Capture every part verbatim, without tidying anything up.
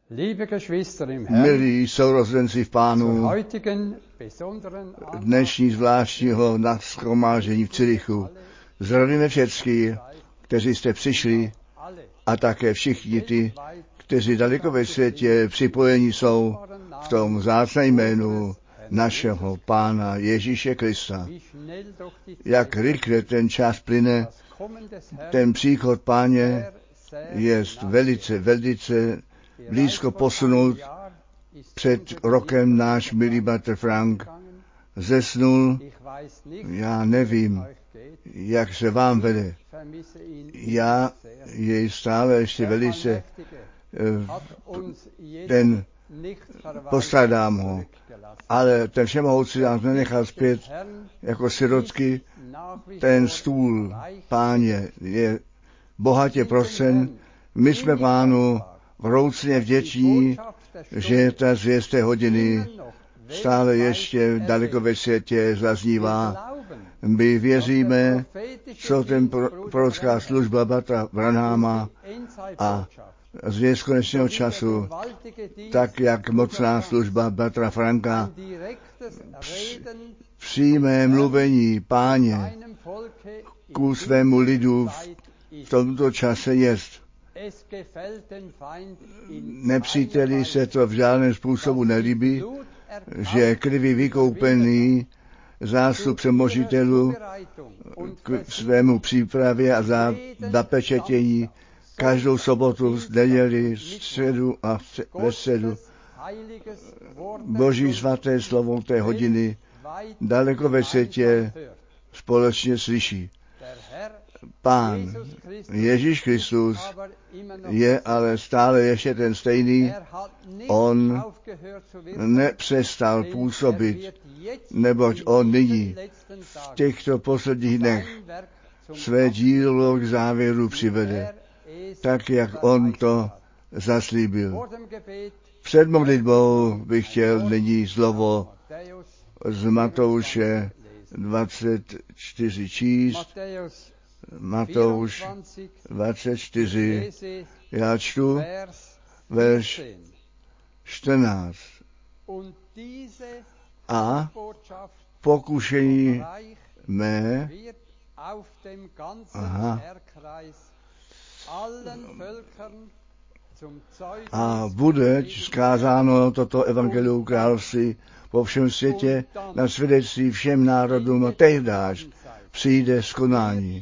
Milí sourozenci v Pánu, dnešní zvláštního nashromáždění v Cirichu zdravíme všechny, kteří jste přišli, a také všichni ty, kteří daleko ve světě připojení jsou v tom vzácném jménu našeho Pána Ježíše Krista. Jak rychle ten čas plyne, ten příchod Páně je velice, velice blízko posunut. Před rokem náš milý bratr Frank zesnul. Já nevím, jak se vám vede. Já jej stále ještě velice ten postradám ho. Ale ten všemohoucí nás nenechal zpět jako sirotky. Ten stůl Páně je bohatě prostřen. My jsme Pánu vroucně vděční, že ta zvěst té hodiny stále ještě daleko ve světě zaznívá. My věříme, co ten prorocká služba bratra Branhama a zvěst konečného času, tak jak mocná služba bratra Franka, přímé mluvení Páně ku svému lidu v tomto čase jest. Nepříteli se to v žádném způsobu nelíbí, že krví vykoupený zástup přemožitelů k svému přípravě a za zapečetění každou sobotu, v neděli, středu a ve středu Boží svaté slovo té hodiny daleko ve světě společně slyší. Pán Ježíš Kristus je ale stále ještě ten stejný. On nepřestal působit, neboť on nyní v těchto posledních dnech své dílo k závěru přivede, tak jak on to zaslíbil. Před modlitbou bych chtěl nyní slovo z Matouše dvacet čtyři číst. Matouš dvacet čtyři, já čtu verš čtrnáct. A pokušení mé aha, a bude zkázáno toto evangelium království po všem světě na svědectví všem národům a tehdáž přijde skonání.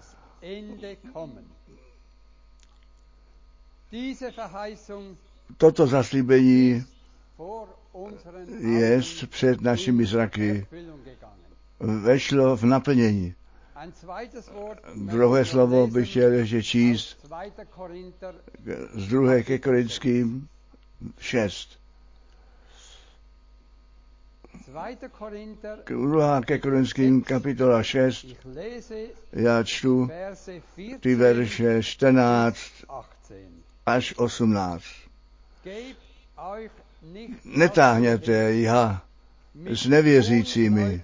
Toto zaslíbení je před našimi zraky, vešlo v naplnění. Druhé slovo bych chtěl ještě číst z druhé ke Korinským šest. Druhá ke Korinským kapitola šest, já čtu ty verše čtrnáct až osmnáct. Netáhněte jiha s nevěřícími,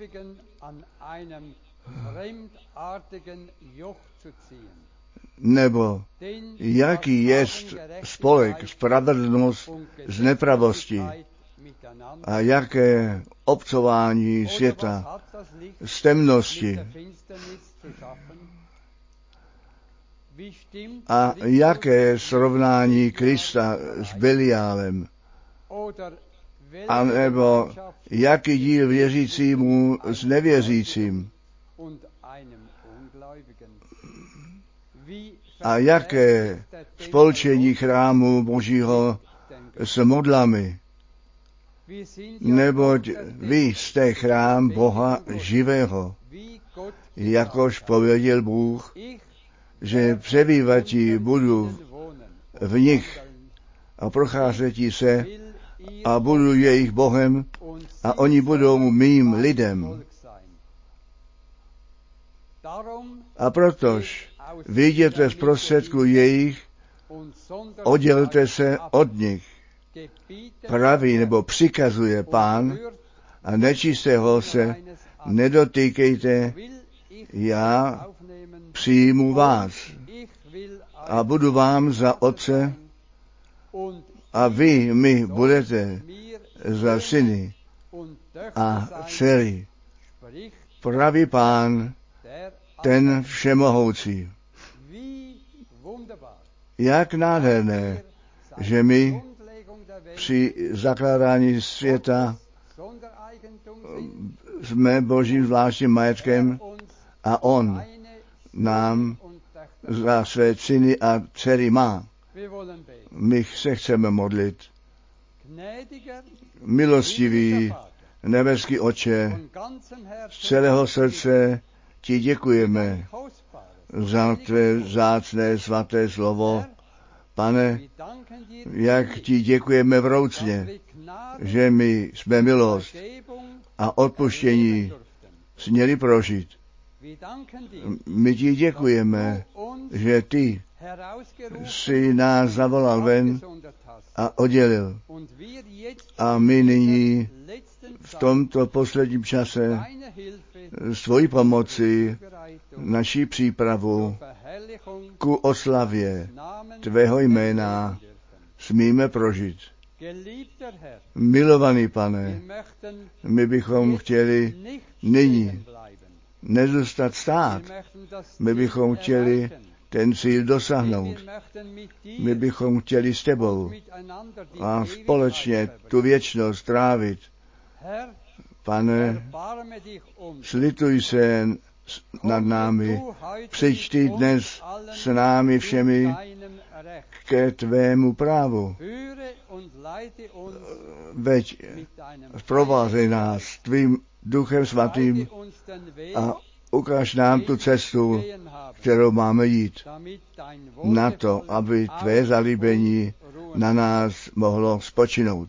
nebo jaký jest spolek spravedlnost z nepravosti a jaké obcování světa z temnosti a jaké srovnání Krista s Beliálem, a nebo jaký díl věřícímu s nevěřícím a jaké spolčení chrámu Božího s modlami, neboť vy jste chrám Boha živého, jakož pověděl Bůh, že přebývatí budu v nich a procházetí se a budu jejich Bohem a oni budou mým lidem. A protož vyjděte z prostředku jejich, oddělte se od nich, praví nebo přikazuje Pán, a nečistého se nedotýkejte, já přijmu vás a budu vám za otce a vy mi budete za syny a dcery, pravý Pán, ten všemohoucí. Jak nádherné, že my při zakládání světa jsme Božím zvláštním majetkem a On nám za své syny a dcery má. My se chceme modlit. Milostivý nebeský Otče, z celého srdce ti děkujeme za tvé vzácné svaté slovo. Pane, jak ti děkujeme vroucně, že my jsme milost a odpuštění směli prožít. My ti děkujeme, že ty jsi nás zavolal ven a oddělil. A my nyní v tomto posledním čase s tvojí pomoci naší přípravu ku oslavě tvého jména smíme prožít. Milovaný Pane, my bychom chtěli nyní nezůstat stát. My bychom chtěli ten cíl dosáhnout. My bychom chtěli s tebou a společně tu věčnost trávit. Pane, slituj se nad námi, přijď ty dnes s námi všemi ke tvému právu. Veď provázej nás tvým Duchem Svatým a ukáž nám tu cestu, kterou máme jít, na to, aby tvé zalíbení na nás mohlo spočinout.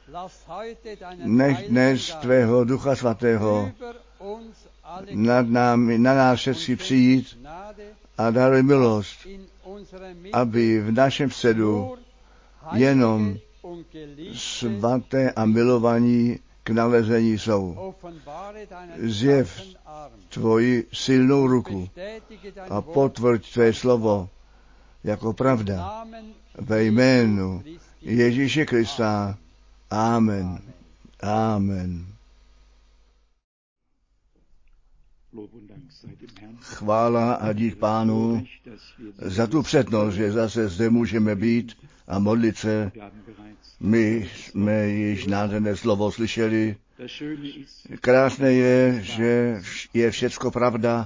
Nech dnes tvého Ducha Svatého nad námi, na nás všechny přijít a daruj milost, aby v našem středu jenom svaté a milovaní k nalezení jsou. Zjev tvoji silnou ruku a potvrď tvé slovo jako pravda ve jménu Ježíše Krista. Amen. Amen. Chvála a dík Pánu za tu přednost, že zase zde můžeme být a modlit se. My jsme již nádherné slovo slyšeli. Krásné je, že je všecko pravda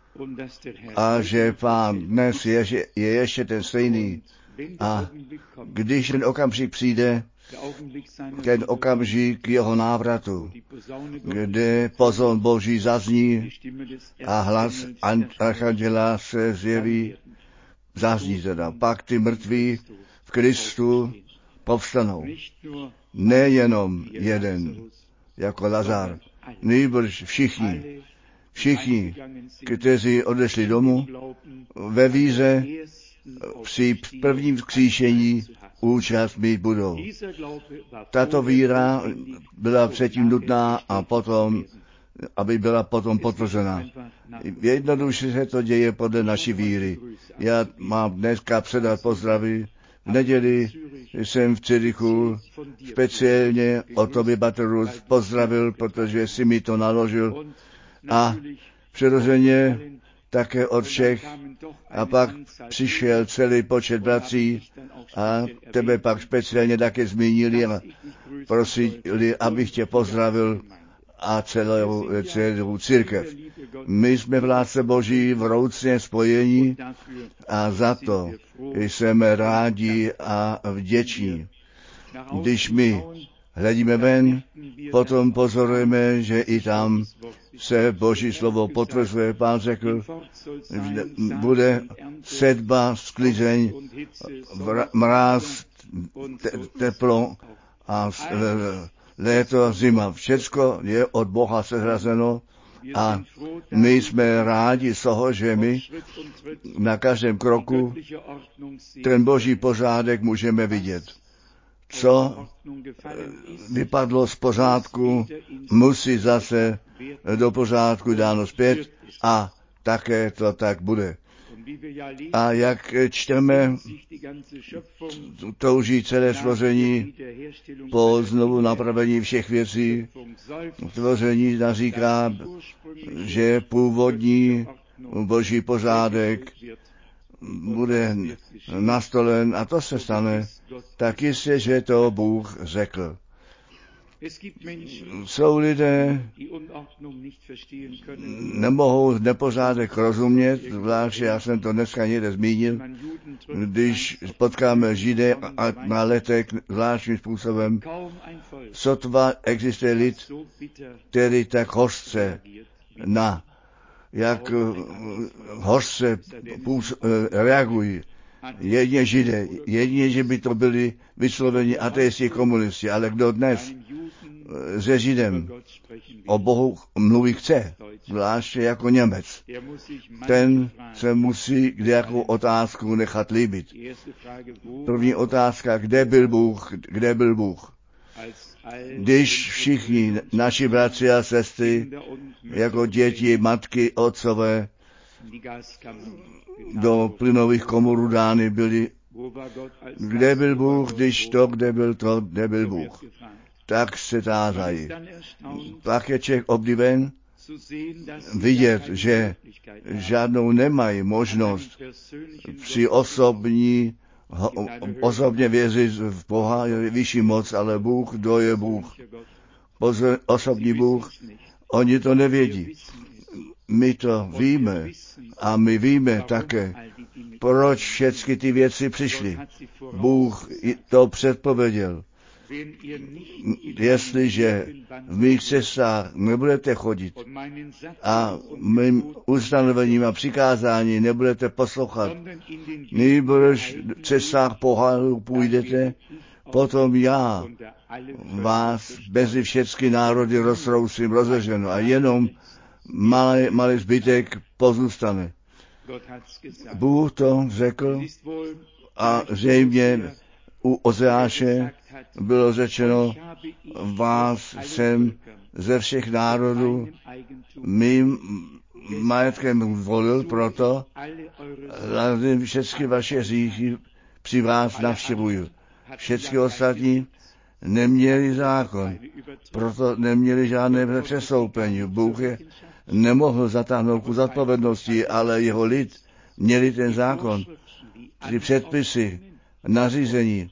a že Pán dnes je, je ještě ten stejný. A když ten okamžik přijde, ten okamžik jeho návratu, kde pozor Boží zazní a hlas archanděla se zjeví, zazní teda, pak ty mrtví v Kristu povstanou. Nejenom jeden, jako Lazar, nýbrž všichni, všichni, kteří odešli domů, ve víře při prvním vzkříšení účast mít budou. Tato víra byla předtím nutná a potom, aby byla potom potvrzena. Jednoduše se to děje podle naší víry. Já mám dneska předat pozdravy. V neděli jsem v Cirichu speciálně o tobě Baterus pozdravil, protože si mi to naložil a přirozeně také od všech. A pak přišel celý počet bratří a tebe pak speciálně také zmínili a prosili, abych tě pozdravil a celou, celou církev. My jsme v lásce Boží vroucně spojení a za to jsme rádi a vděční. Když my hledíme ven, potom pozorujeme, že i tam se Boží slovo potvrzuje. Pán řekl, že bude sedba, sklizeň, mráz, te, teplo a léto a zima. Všecko je od Boha sehrazeno a my jsme rádi z toho, že my na každém kroku ten Boží pořádek můžeme vidět. Co vypadlo z pořádku, musí zase do pořádku dáno zpět a také to tak bude. A jak čteme, touží celé stvoření po znovu napravení všech věcí. Stvoření naříká, že původní boží pořádek bude nastolen a to se stane tak jistě, že to Bůh řekl. Jsou lidé, nemohou nepořádek rozumět, zvláště já jsem to dneska někde zmínil, když potkáme Židy a na letek zvláštním způsobem, sotva existuje lid, který tak hořce na, jak hořce reagují. Jedině Židé, jedině, že by to byli vysloveni ateisti, komunisti, ale kdo dnes se Židem o Bohu mluví chce, zvláště jako Němec, ten se musí nějakou otázku nechat líbit. První otázka, kde byl Bůh, kde byl Bůh? Když všichni naši bratři a sestry, jako děti, matky, otcové, do plynových komorů dány byli, kde byl Bůh, když to, kde byl to, kde byl Bůh. Tak se tázají. Pak je člověk obdiven vidět, že žádnou nemají možnost při osobní, osobně věřit v Boha, je vyšší moc, ale Bůh, kdo je Bůh. Pozor, osobní Bůh, oni to nevědí. My to víme a my víme také, proč všechny ty věci přišly. Bůh to předpověděl. Jestliže v mých cestách nebudete chodit a mým ustanovením a přikázání nebudete poslouchat, nýbrž v cestách pohanů půjdete, potom já vás mezi všechny národy roztrousím, rozeženu a jenom malý, malý zbytek pozůstane. Bůh to řekl a zřejmě u Ozeáše bylo řečeno, vás jsem ze všech národů mým majetkem volil proto, že všechny vaše hříchy při vás navštěvuju. Všechny ostatní neměli zákon, proto neměli žádné přestoupení. Bůh je nemohl zatáhnout ku zodpovědnosti, ale jeho lid měli ten zákon, ty předpisy, nařízení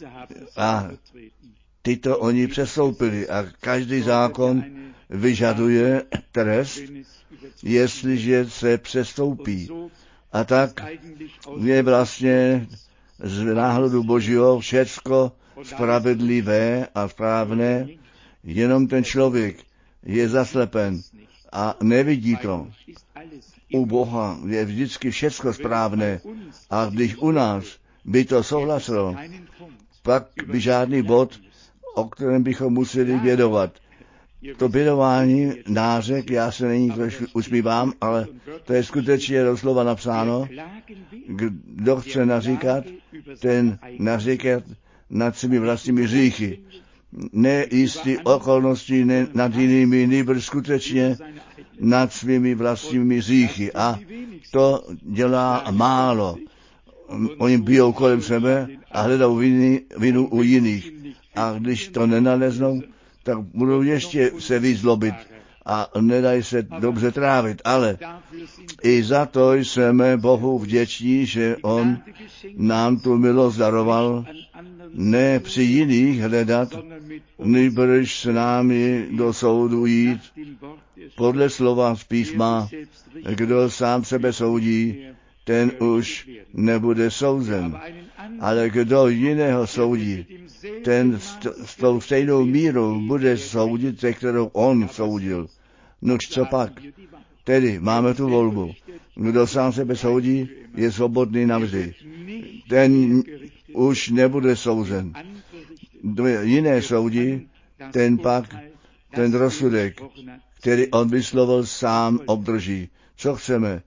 a tyto oni přestoupili a každý zákon vyžaduje trest, jestliže se přestoupí. A tak je vlastně z náhledu Božího všecko spravedlivé a správné, jenom ten člověk je zaslepen a nevidí to. U Boha je vždycky všecko správné a když u nás by to souhlasilo, pak by žádný bod, o kterém bychom museli bědovat. To bědování, nářek, já se není trošku usmívám, ale to je skutečně doslova napsáno. Kdo chce naříkat, ten naříkat nad svými vlastními hříchy. Ne jistý okolností, ne nad jinými, nýbrž skutečně nad svými vlastními hříchy. A to dělá málo. Oni bijou kolem sebe a hledají viny, vinu u jiných. A když to nenaleznou, tak budou ještě se víc zlobit a nedají se dobře trávit. Ale i za to jsme Bohu vděční, že On nám tu milost daroval, ne při jiných hledat, nýbrž s námi do soudu jít. Podle slova z písma, kdo sám sebe soudí, ten už nebude souzen. Ale kdo jiného soudí, ten s tou stejnou mírou bude soudit, se kterou on soudil. Nož co pak? Tedy máme tu volbu. Kdo sám sebe soudí, je svobodný navždy. Ten už nebude souzen. Kdo jiné soudí, ten pak ten rozsudek, který on vyslovil, sám obdrží. Co chceme?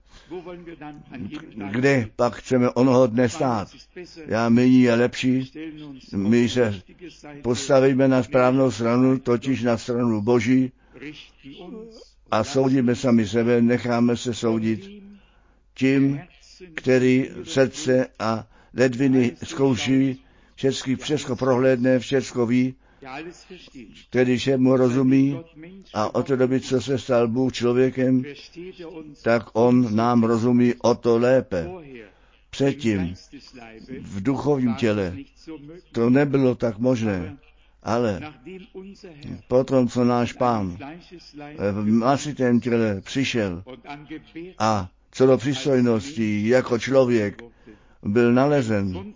Kde pak chceme onoho dne stát? Já nyní je lepší, my se postavíme na správnou stranu, totiž na stranu Boží a soudíme sami sebe, necháme se soudit tím, který srdce a ledviny zkouší, všechny všechno prohlédne, všechno ví, který všemu rozumí a od té doby, co se stal Bůh člověkem, tak on nám rozumí o to lépe. Předtím v duchovním těle to nebylo tak možné, ale potom, co náš Pán v masitém těle přišel a co do přístojnosti jako člověk byl nalezen,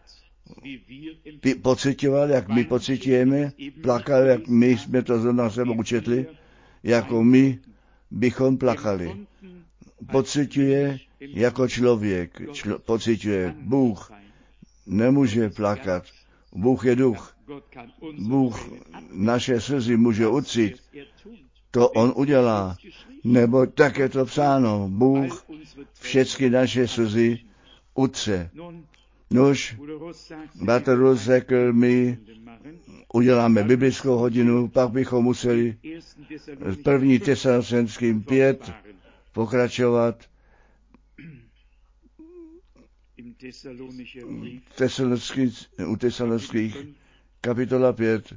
pocitoval, jak my pocitujeme, plakal, jak my jsme to zrovna sebou učetli, jako my bychom plakali. Pociťuje jako člověk, člo, pociťuje. Bůh nemůže plakat. Bůh je duch. Bůh naše slzy může utřít. To on udělá. Nebo tak je to psáno. Bůh všechny naše slzy utře. Nož, bratr Rus řekl, my uděláme biblickou hodinu, pak bychom museli s první Tesalonickým pět pokračovat u Tesalonických kapitola pět.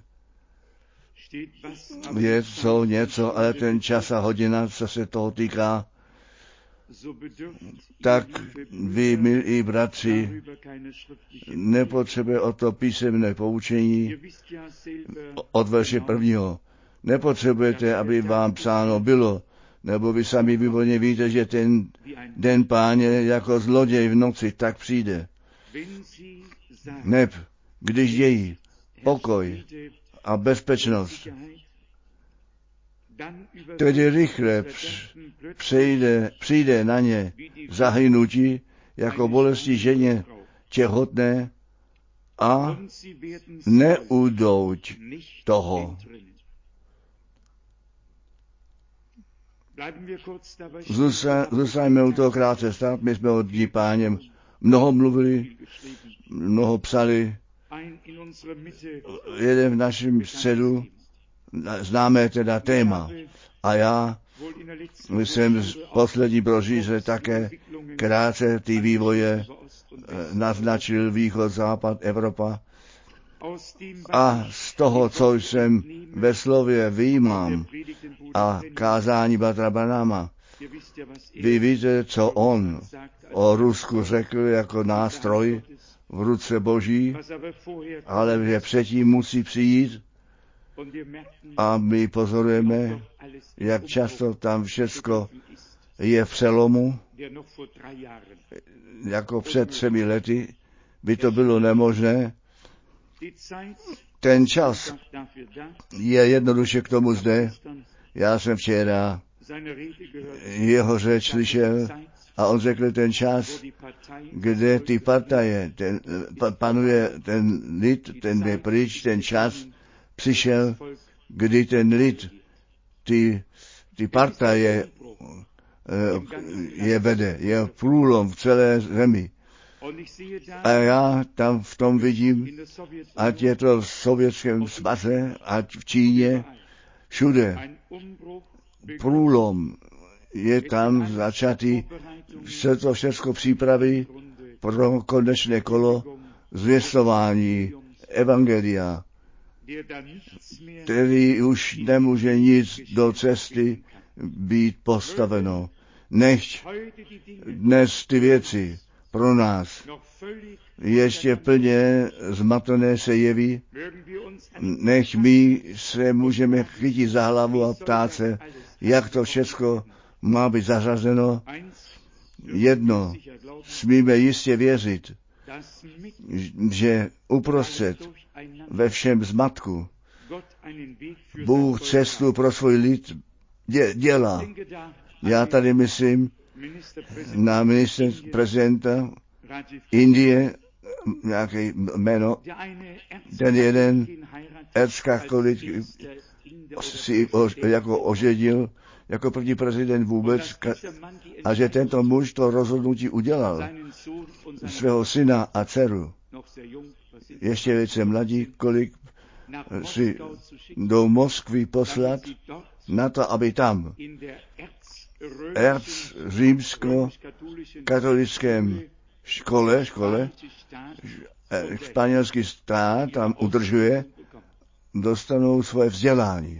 Je co něco, ale ten čas a hodina, co se toho týká, tak vy, milí bratři, nepotřebuje o to písemné poučení od verše prvního. Nepotřebujete, aby vám psáno bylo, nebo vy sami výborně víte, že ten den Páně jako zloděj v noci tak přijde. Neb, když její pokoj a bezpečnost, tedy rychle přejde, přijde na ně zahynutí jako bolesti ženě těhotné a neudouť toho. Zůstaňme u toho krátce stát, my jsme od dní Páněm mnoho mluvili, mnoho psali, jeden v našem středu, známé teda téma. A já jsem v poslední brožíře také krátce ty vývoje naznačil východ, západ, Evropa. A z toho, co jsem ve slově vyjímám a kázání bratra Branhama, vy víte, co on o Rusku řekl jako nástroj v ruce Boží, ale že předtím musí přijít. A my pozorujeme, jak často tam všecko je v přelomu, jako před třemi lety by to bylo nemožné. Ten čas je jednoduše k tomu zde. Já jsem včera jeho řeč slyšel a on řekl ten čas, kde ty partaje, ten, panuje ten lid, ten je pryč, ten čas přišel, kdy ten lid, ty, ty partaje je vede, je průlom v celé zemi. A já tam v tom vidím, ať je to v Sovětském svaze, ať v Číně, všude. Průlom je tam začatý, vše to všechno přípravy pro konečné kolo zvěstování evangelia, který už nemůže nic do cesty být postaveno. Nechť dnes ty věci pro nás ještě plně zmatené se jeví, nech my se můžeme chytit za hlavu a ptát se, jak to všechno má být zařazeno. Jedno smíme jistě věřit, že uprostřed ve všem zmatku Bůh cestu pro svůj lid dě, dělá. Já tady myslím na ministra prezidenta Indie, nějaké jméno, ten jeden erzkatholik si o, jako oženil jako první prezident vůbec a že tento muž to rozhodnutí udělal svého syna a dceru. Ještě velice mladí, kolik si do Moskvy poslat na to, aby tam erzřímsko-katolickém škole, škole, španělský stát tam udržuje, dostanou svoje vzdělání.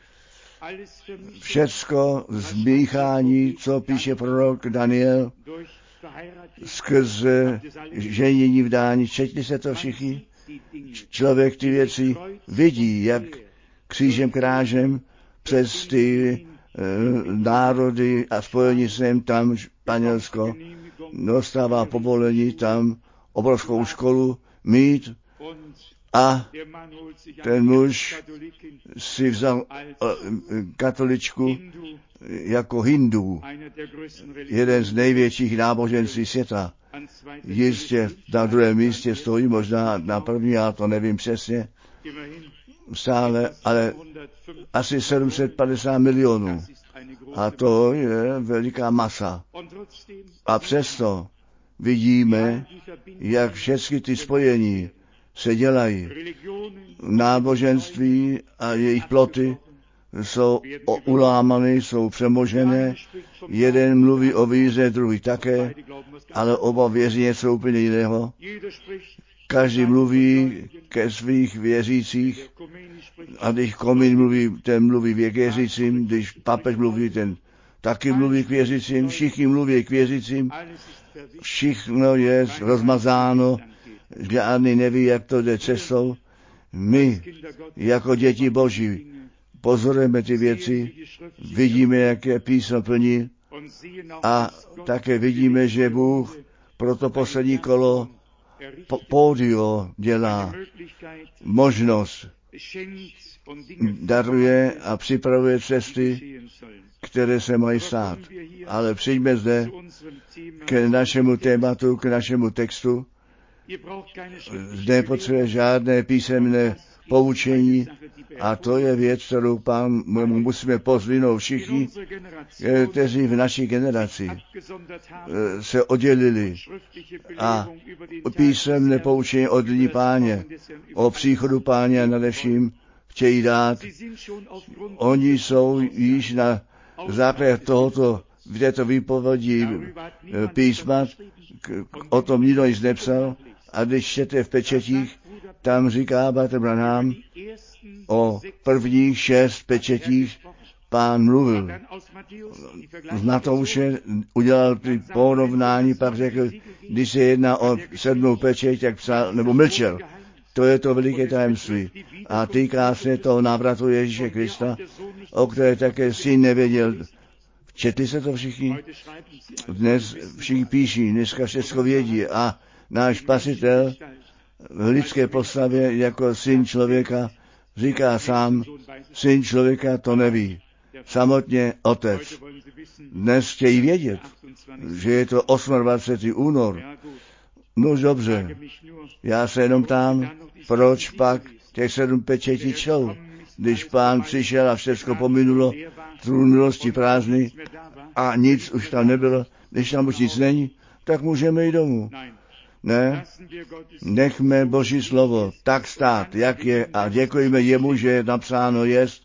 Všecko zmíchání, co píše prorok Daniel, skrze ženění vdání, četli se to všichni? Člověk ty věci vidí, jak křížem krážem přes ty e, národy a spojení sem tam Španělsko dostává povolení tam obrovskou školu mít a ten muž si vzal katoličku jako hindu, jeden z největších náboženství světa. Jistě na druhém místě stojí, možná na první, já to nevím přesně, stále, ale asi sedm set padesát milionů. A to je veliká masa. A přesto vidíme, jak všechny ty spojení se dělají. Náboženství a jejich ploty jsou ulámané, jsou přemožené. Jeden mluví o víře, druhý také, ale oba věří něco úplně jiného. Každý mluví ke svých věřících a když komín mluví, ten mluví k věřícím, když papež mluví, ten taky mluví k věřícím, všichni mluví k věřícím, všechno je rozmazáno, žádný neví, jak to jde cestou. My, jako děti Boží, pozorujeme ty věci, vidíme, jak je písmo plní a také vidíme, že Bůh pro to poslední kolo pódio dělá možnost, daruje a připravuje cesty, které se mají stát. Ale přijďme zde k našemu tématu, k našemu textu. Zde potřebuje žádné písemné poučení a to je věc, kterou pán musíme pozvinout všichni, kteří v naší generaci se oddělili a písemné poučení od dní Páně, o příchodu Páně nadevším chtějí dát. Oni jsou již na základě tohoto, v této výpovědi písma, o tom nikdo nic nepsal, a když čtete v pečetích, tam říká Bratr Branham o prvních šest pečetích pán mluvil. Z Matouše udělal ty porovnání, pak řekl, když se jedná o sedmou pečeť, tak psal, nebo mlčel. To je to veliké tajemství. A týká se toho návratu Ježíše Krista, o které také syn nevěděl. Četli se to všichni? Dnes všichni píší, dneska všechno vědí a náš Spasitel v lidské postavě jako syn člověka říká sám, syn člověka to neví. Samotně otec. Dnes chtějí vědět, že je to dvacátého osmého únor. No dobře, já se jenom ptám, proč pak těch sedm pečetí čtou, když pán přišel a všechno pominulo, trůn milosti prázdný a nic už tam nebylo, když tam už nic není, tak můžeme jít domů. Ne, nechme Boží slovo tak stát, jak je, a děkujeme jemu, že je napsáno jest.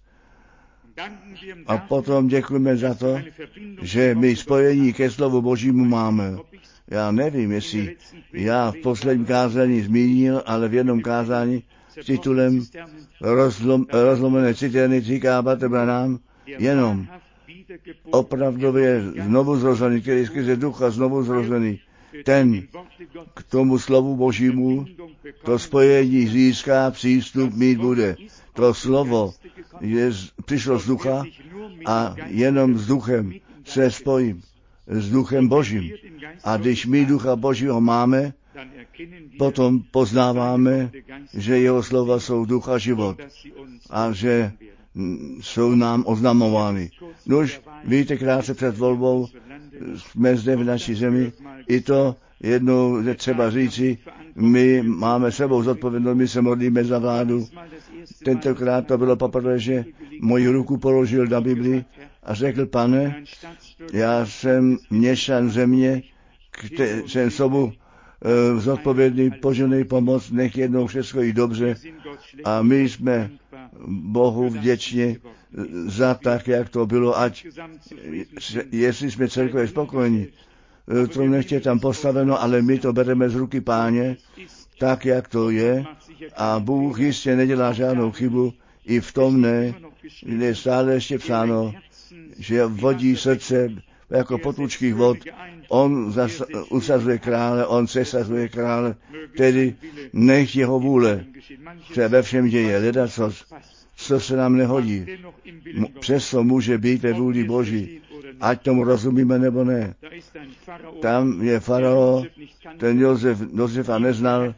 A potom děkujeme za to, že my spojení ke slovu Božímu máme. Já nevím, jestli já v posledním kázání zmínil, ale v jednom kázání s titulem Rozlom, Rozlomené citerny říká Bratr Branham jenom opravdově znovu zrozený, který skrze ducha znovu zrozený. Ten k tomu slovu Božímu to spojení získá, přístup mít bude. To slovo je, přišlo z ducha a jenom s duchem se spojím. S duchem Božím. A když my ducha Božího máme, potom poznáváme, že jeho slova jsou duch a život a že jsou nám oznamovány. Nož, víte, krátce před volbou jsme zde v naší zemi, i to jednou je třeba říci, my máme sebou zodpovědnost, my se modlíme za vládu. Tentokrát to bylo poprvé, že moji ruku položil na Bibli a řekl, pane, já jsem měšťan země, kte- jsem sobu uh, zodpovědný, poženej pomoc, nech jednou všechno jít dobře a my jsme Bohu vděčně za tak, jak to bylo, ať jestli jsme celkově spokojeni, to nechtě tam postaveno, ale my to bereme z ruky Páně, tak, jak to je, a Bůh jistě nedělá žádnou chybu, i v tom ne, kde je stále ještě psáno, že vodí srdce jako potůčkých vod. On zas, usazuje krále, on sesazuje krále, tedy nech jeho vůle se ve všem děje, ledacos, co se nám nehodí. Přesto může být ve vůli Boží, ať tomu rozumíme nebo ne. Tam je farao, ten Josef, Josefa neznal,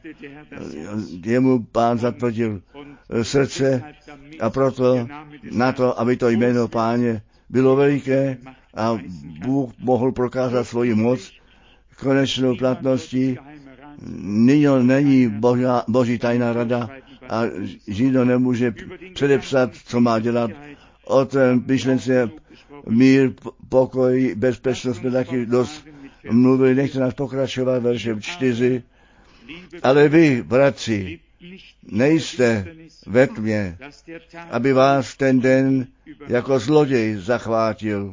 jemu Pán zatvrdil srdce a proto na to, aby to jméno Páně bylo veliké a Bůh mohl prokázat svoji moc konečnou platností. Nyní není božá, boží tajná rada a Židо nemůže předepsat, co má dělat. O té myšlence mír, pokoj, bezpečnost jsme taky dost mluvili. Nechte nás pokračovat veršem čtyři. Ale vy, bratři, nejste ve tmě, aby vás ten den jako zloděj zachvátil.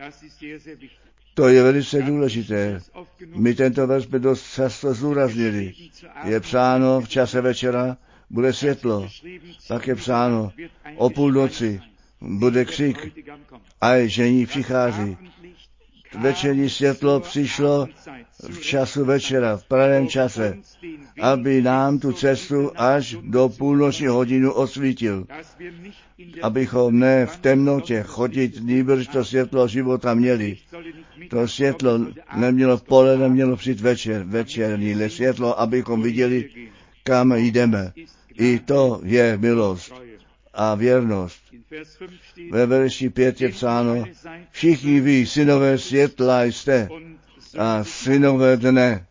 To je velice důležité. My tento vers jsme dost často zdůraznili. Je psáno v čase večera, bude světlo. Pak je psáno o půlnoci, bude křik, a žení přichází. Večerní světlo přišlo v času večera, v pravém čase, aby nám tu cestu až do půlnoční hodinu osvítil. Abychom ne v temnotě chodit, nýbrž to světlo života měli. To světlo nemělo pole, nemělo přijít večer, večerní světlo, abychom viděli, kam jdeme. I to je milost a věrnost. Ve verši pět je psáno, všichni vy, synové světla jste a synové dne.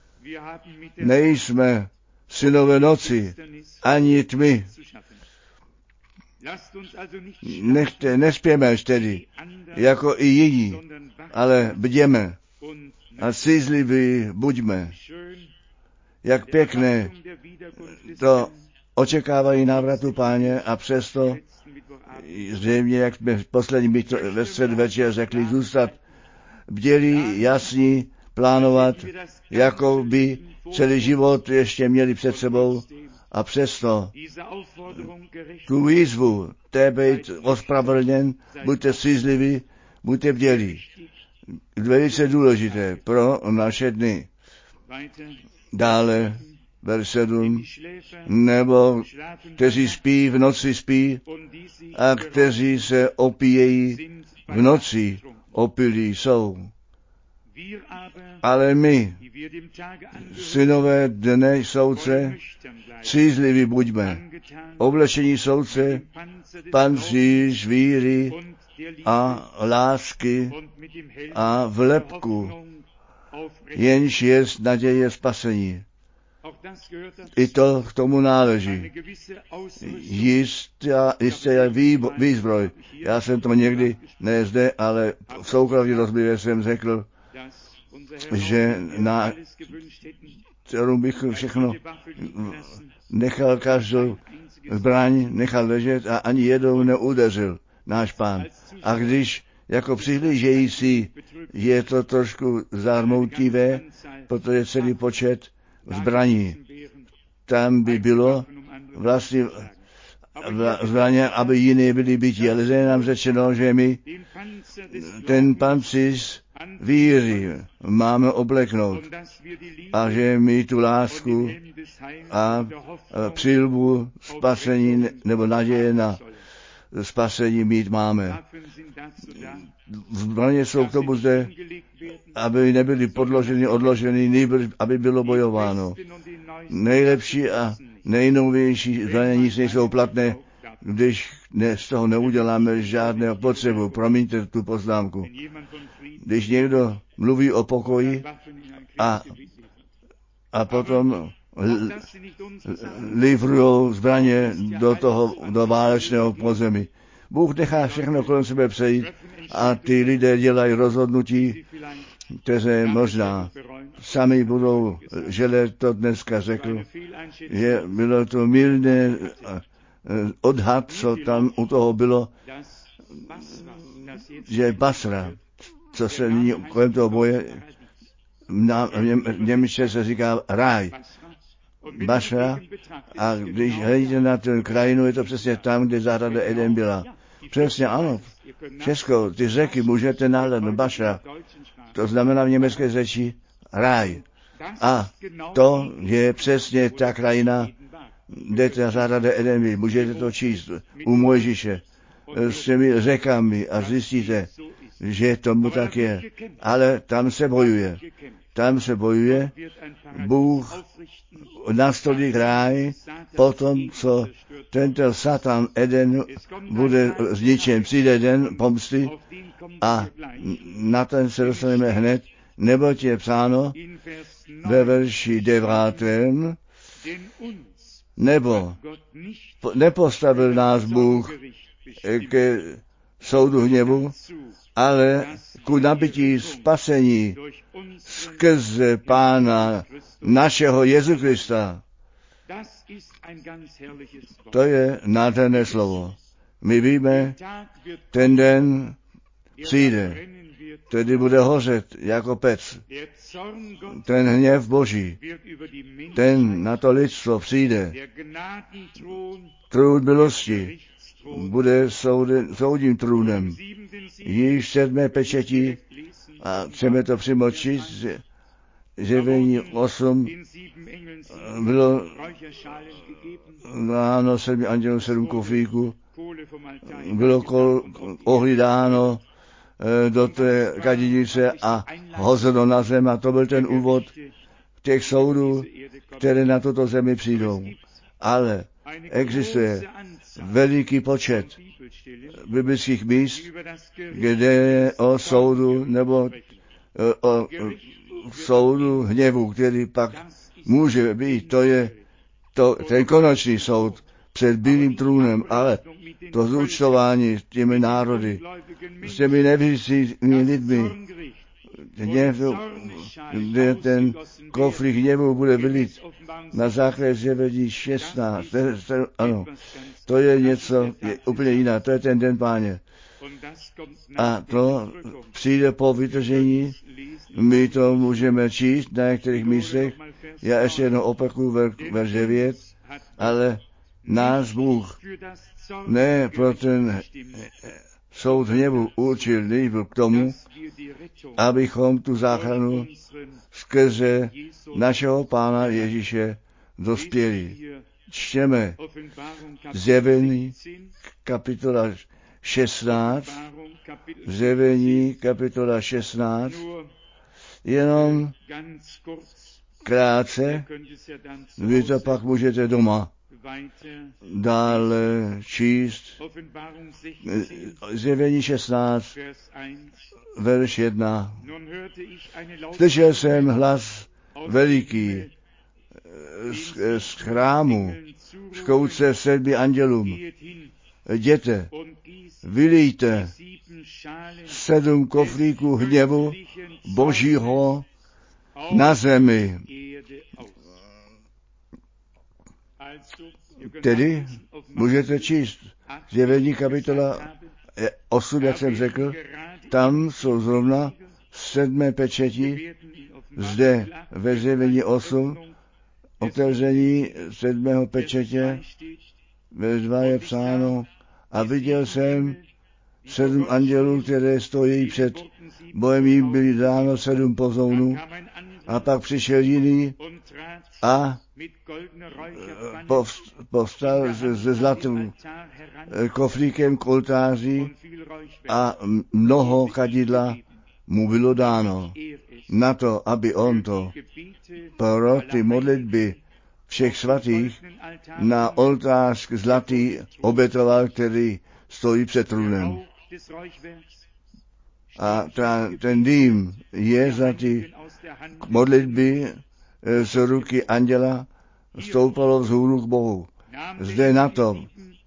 Nejsme synové noci, ani tmy. Nechte, nespěme tedy, jako i jiní, ale bděme a střízliví buďme. Jak pěkné to očekávají návratu Páně a přesto zřejmě, jak jsme v posledním ve středu večer řekli, zůstat bdělí, jasní, plánovat, jako by celý život ještě měli před sebou a přesto tu výzvu, té být ospravedlněn, buďte střízliví, buďte bdělí. Velice důležité pro naše dny. Dále verš sedm, nebo kteří spí, v noci spí a kteří se opíjejí, v noci opilí jsou. Ale my, synové dne soudce, střízliví buďme, oblečení soudce, pancíř víry a lásky a vlepku, jenž je naděje spasení. I to k tomu náleží. Jistá, jistá výzbroj. Já jsem to někdy, ne zde, ale v soukromí rozběře jsem řekl, že na kterou bych všechno nechal každou zbraň, nechal ležet a ani jednou neudeřil náš Pán. A když jako přihlížející je to trošku zarmoutivé, protože celý počet zbraní tam by bylo vlastně zbraně, aby jiné byly bytí. Ale zde nám řečeno, že my ten pancíř víry máme obleknout a že my tu lásku a přilbu spasení nebo naděje na spasení mít máme. Zbraně jsou k tomu zde, aby nebyly podloženy, odloženy, nýbrž aby bylo bojováno. Nejlepší a nejnovější zbraně nic nejsou platné, když ne, z toho neuděláme žádného potřebu. Promiňte tu poznámku. Když někdo mluví o pokoji a, a potom livrujou zbraně do toho, do válečného pozemí. Bůh nechá všechno kolem sebe přejít a ty lidé dělají rozhodnutí, které možná sami budou, žele to dneska řekl, že bylo to mírné odhad, co tam u toho bylo, že Basra, co se nyní kolem toho boje, na Němečce se říká ráj, Basra, a když hledíte na tu krajinu, je to přesně tam, kde zahrada Eden byla. Přesně ano, Česko, ty řeky můžete nahlédnout, Basra, to znamená v německé řeči ráj. A to je přesně ta krajina, kde ta zahrada Eden byla. Můžete to číst u Mojžíše s těmi řekami a zjistíte, že tomu tak je. Ale tam se bojuje. Tam se bojuje. Bůh nastolí ráj potom, co tento Satan Eden bude zničen. Přijde den pomsty a na ten se dostaneme hned, neboť je psáno ve verši devátém, nebo nepostavil nás Bůh ke soudu hněvu, ale ku nabití spasení skrze Pána našeho Jezu Krista. To je nádherné slovo. My víme, ten den přijde, tedy bude hořet jako pec. Ten hněv Boží, ten na to lidstvo přijde. Trůn milosti bude souden, soudním trůnem. Již sedmé pečetí, a chceme to přímo číst, Zjevení osm bylo dáno sedmi andělům sedm kufříků, bylo kol, ohlídáno do té kadidnice a hozeno na zem, a to byl ten úvod těch soudů, které na tuto zemi přijdou. Ale existuje veliký počet biblických míst, kde je o soudu nebo o, o soudu hněvu, který pak může být. To je to, ten konečný soud před bílým trůnem, ale to zúčtování s těmi národy, s těmi nevěřícími lidmi, hněvu, kde ten koflík hněvu bude vylít na základě Zjevení šestnáct. Ano, to je něco je úplně jiné, to je ten den Páně. A to přijde po vytržení, my to můžeme číst na některých místech. Já ještě jednou opakuju verš devět, ale náš Bůh ne pro ten soud hněvu určil nejprve k tomu, abychom tu záchranu skrze našeho Pána Ježíše dospěli. Čteme Zjevení kapitola šestnáct, Zjevení kapitola šestnáct, jenom krátce, vy to pak můžete doma dále číst. Zjevení šestnáct, verš jedna. Slyšel jsem hlas veliký z, z chrámu, škouce sedmi andělům. Jděte, vylijte sedm koflíků hněvu Božího na zemi. Tedy můžete číst Zjevení kapitola osm, jak jsem řekl, tam jsou zrovna sedmé pečeti, zde ve Zjevení osm, otevření sedmého pečetě, ve dva je psáno, a viděl jsem sedm andělů, které stojí před bojem, jim byly dáno sedm pozounů, a pak přišel jiný a povstal se zlatým koflíkem k oltáři a mnoho kadidla mu bylo dáno na to, aby on to pro ty modlitby všech svatých na oltář zlatý obětoval, který stojí před trůnem. A ta, ten dým je za ty modlitby z ruky anděla stoupalo vzhůru k Bohu. Zde na to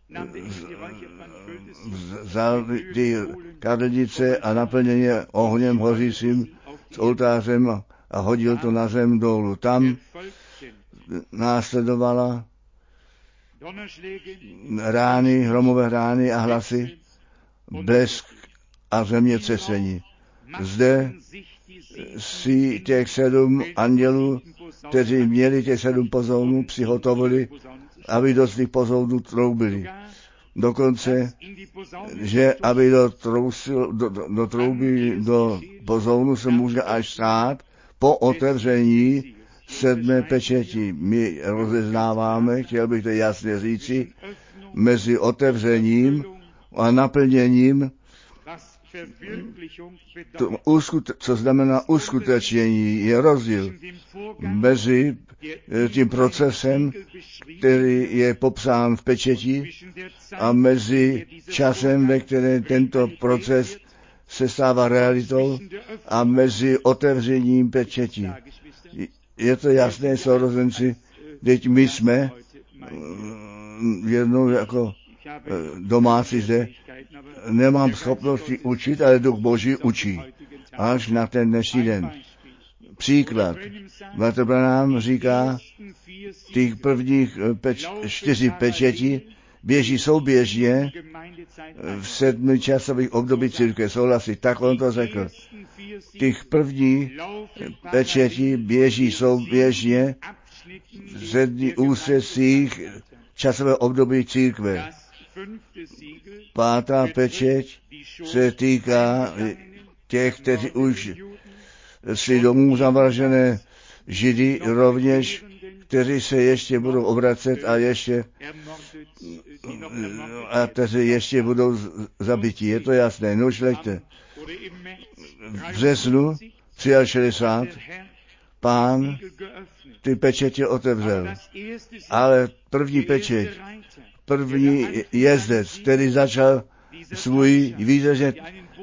vzal ty kadlnice a naplněn je ohněm hořícím s oltářem a hodil to na zem dolů. Tam následovala rány, hromové rány a hlasy, blesk a zemětřesení. Zde si těch sedm andělů, kteří měli těch sedm pozounů, přihotovili, aby do svých pozounů troubili. Dokonce, že aby do, trousil, do, do, do trouby, do pozounu se může až stát po otevření sedmé pečeti. My rozeznáváme, chtěl bych to jasně říci, mezi otevřením a naplněním, to, co znamená uskutečnění, je rozdíl mezi tím procesem, který je popsán v pečeti, a mezi časem, ve kterém tento proces se stává realitou, a mezi otevřením pečeti. Je to jasné, sourozenci, teď my jsme jednou jako domácí zde, nemám schopnosti učit, ale Duch Boží učí. Až na ten dnešní den. Příklad. Bratr Branham říká, těch prvních peč, čtyři pečeti běží souběžně v sedmi časových období církve. Souhlasí, tak on to řekl. Těch první pečeti běží souběžně v sedmi úsecích časové období církve. Pátá pečeť se týká těch, kteří už šli domů, zavražené Židy rovněž, kteří se ještě budou obracet a ještě a kteří ještě budou zabití. Je to jasné, no šlechte. V březnu šedesát tři Pán ty pečetě otevřel, ale první pečeť, první jezdec, který začal svůj výzečné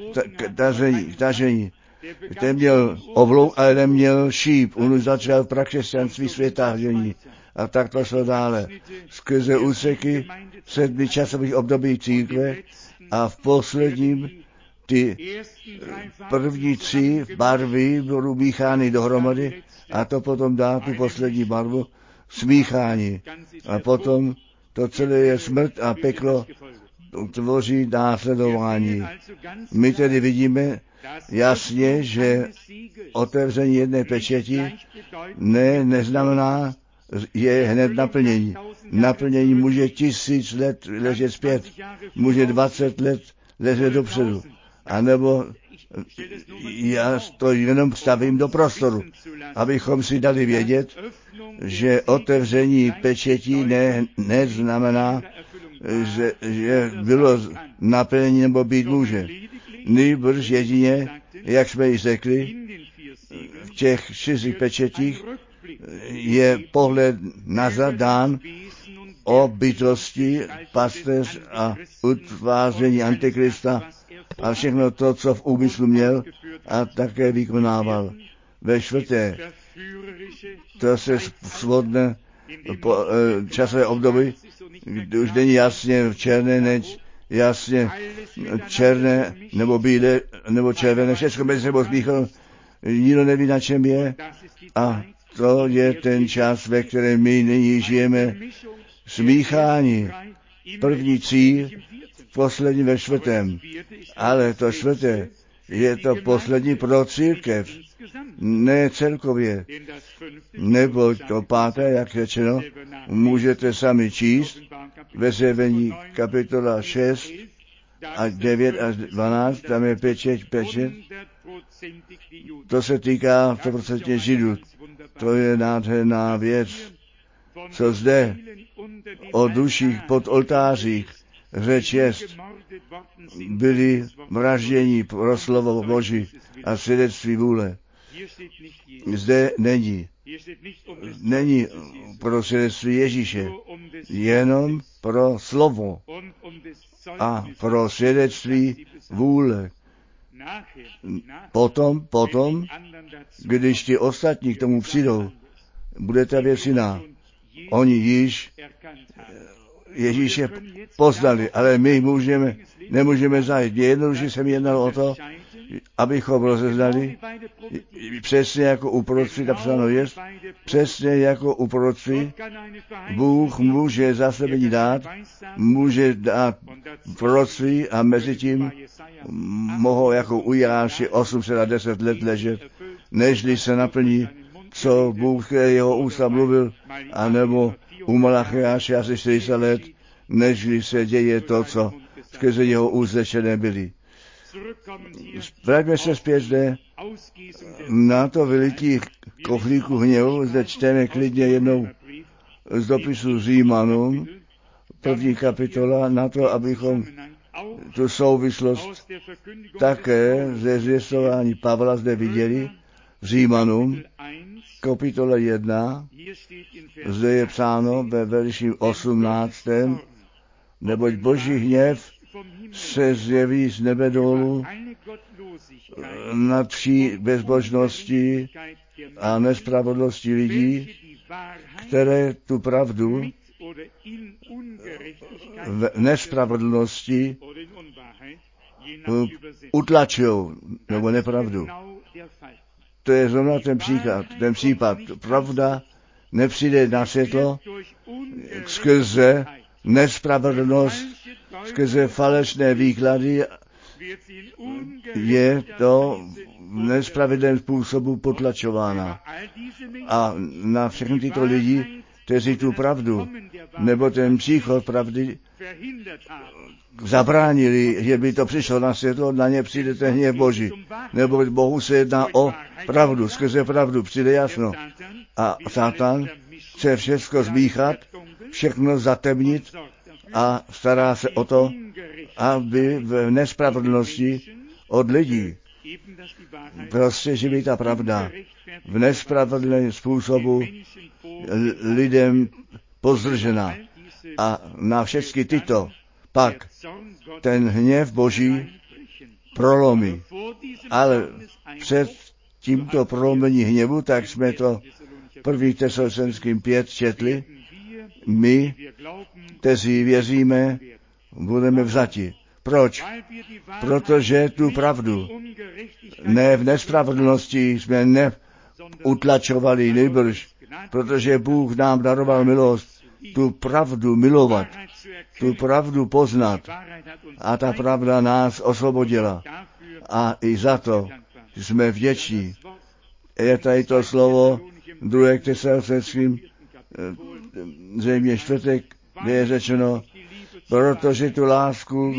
tažení, ten měl oblouk, ale neměl šíp. On už začal v prakřesťanství světážení. A tak to šlo dále. Skrze úseky sedmi časových období církve a v posledním ty první tři barvy budou míchány dohromady a to potom dá tu poslední barvu smíchání. A potom to celé je smrt a peklo tvoří následování. My tedy vidíme jasně, že otevření jedné pečeti ne, neznamená, je hned naplnění. Naplnění může tisíc let ležet zpět, může dvacet let ležet dopředu. A nebo já to jenom stavím do prostoru, abychom si dali vědět, že otevření pečetí ne, neznamená, že, že bylo naplnění nebo být může. Nýbrž jedině, jak jsme ji řekli, v těch čtyřech pečetích je pohled nazad dán o bytosti, pasteř a utváření Antikrista a všechno to, co v úmyslu měl a také vykonával. Ve čtvrté, to se svodne po e, časové období, kdy už není jasně černé, než jasně černé, nebo bílé, nebo červené, všechno mezi sebou smíchalo, nikdo neví, na čem je, a to je ten čas, ve kterém my nyní žijeme, smíchání. První cíl, poslední ve čtvrtém, ale to čtvrté je to poslední pro církev, ne celkově, nebo to páté, jak řečeno, můžete sami číst ve Zjevení kapitola šest a devět až dvanáct, tam je pečeť, pečeť, to se týká sto procent Židů, to je nádherná věc, co zde o duších pod oltářích řeč jest, byli vražděni pro slovo Boží a svědectví vůle. Zde není. Není pro svědectví Ježíše, jenom pro slovo a pro svědectví vůle. Potom, potom, když ti ostatní k tomu přijdou, bude ta věc jiná. Oni již Ježíše poznali, ale my můžeme, nemůžeme zajít. Jednoduše jsem jednal o to, abychom rozeznali, přesně jako u proroctví napsáno je, přesně jako u proroctví, Bůh může zaslíbení dát, může dát proroctví a mezi tím mohou jako u Jiráše osm set deset let ležet, nežli se naplní, co Bůh jeho ústa mluvil, anebo u Malachiáše asi čtyři sta let, nežli se děje to, co skrze jeho úst řečené byli. Vraťme se zpět zde na to vylití koflíku hněvu, zde čteme klidně jednou z dopisu Římanům, první kapitola, na to, abychom tu souvislost také ze zvěstování Pavla zde viděli v Římanům, kapitola jedna, zde je psáno ve verši osmnáctém neboť boží hněv se zjeví z nebe dolů nad vší bezbožností a nespravedlností lidí, které tu pravdu v nespravedlnosti utlačují, nebo nepravdu. To je zrovna ten příklad, ten případ. Pravda nepřijde na světlo skrze nespravedlnost, skrze falešné výklady, je to v nespravedlném způsobu potlačována. A na všechny tyto lidi, kteří tu pravdu, nebo ten příchod pravdy zabránili, že by to přišlo na světlo, na ně přijde ten hněv Boží. Nebo Bohu se jedná o pravdu, skrze pravdu přijde jasno. A Satan chce všechno zmíchat, všechno zatemnit a stará se o to, aby v nespravedlnosti od lidí prostě živí ta pravda. V nespravedlném způsobu lidem pozdržena. A na všechny tyto pak ten hněv Boží prolomí. Ale před tímto prolomení hněvu, tak jsme to první Tesalonickým pět četli, my, kteří věříme, budeme vzati. Proč? Protože tu pravdu ne v nespravedlnosti jsme neutlačovali nejbrž, protože Bůh nám daroval milost, tu pravdu milovat, tu pravdu poznat a ta pravda nás osvobodila. A i za to jsme vděční. Je tady to slovo druhé Tesalonickým, zřejmě čtvrtek, kde je řečeno, protože tu lásku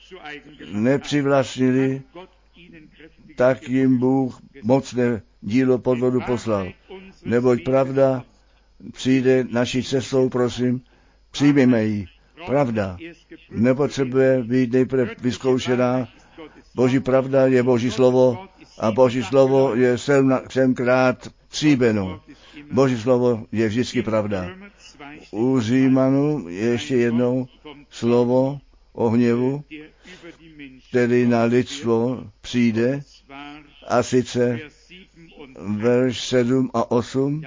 nepřivlastnili, tak jim Bůh mocné dílo podvodu poslal. Neboť pravda přijde naší cestou, prosím, přijměme ji. Pravda nepotřebuje být nejprve vyzkoušená. Boží pravda je Boží slovo a Boží slovo je sedmkrát tříbeno. Boží slovo je vždycky pravda. U Římanů je ještě jednou slovo o hněvu, který na lidstvo přijde, a sice verš sedm a osm,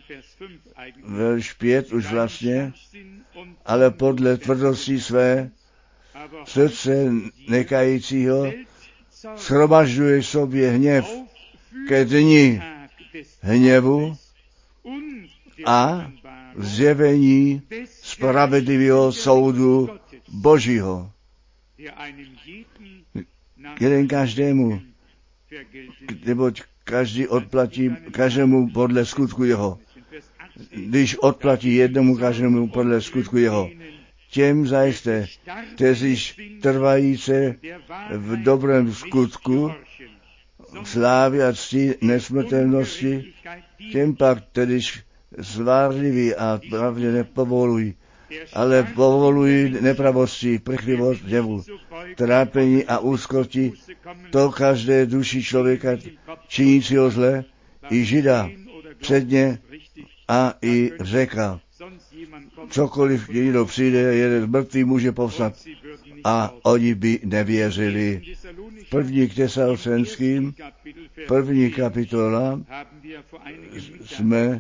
verš pět už vlastně, ale podle tvrdosti své srdce nekajícího shromažďuje sobě hněv ke dni hněvu a zjevení spravedlivého soudu Božího. Jeden každému, neboť každý odplatí každému podle skutku jeho. Když odplatí jednomu každému podle skutku jeho, těm zajisté, kteří trvají se v dobrém skutku, slávy a cti nesmrtelnosti, těm pak tedy zvárliví a pravdě nepovolují, ale povolují nepravosti, prchlivost, hněvu, trápení a úzkosti, to každé duši člověka činícího zle, i Žida předně a i Řeka. Cokoliv někdo přijde, jeden mrtvý může povstat a oni by nevěřili. První k Tesalonickým, první kapitola jsme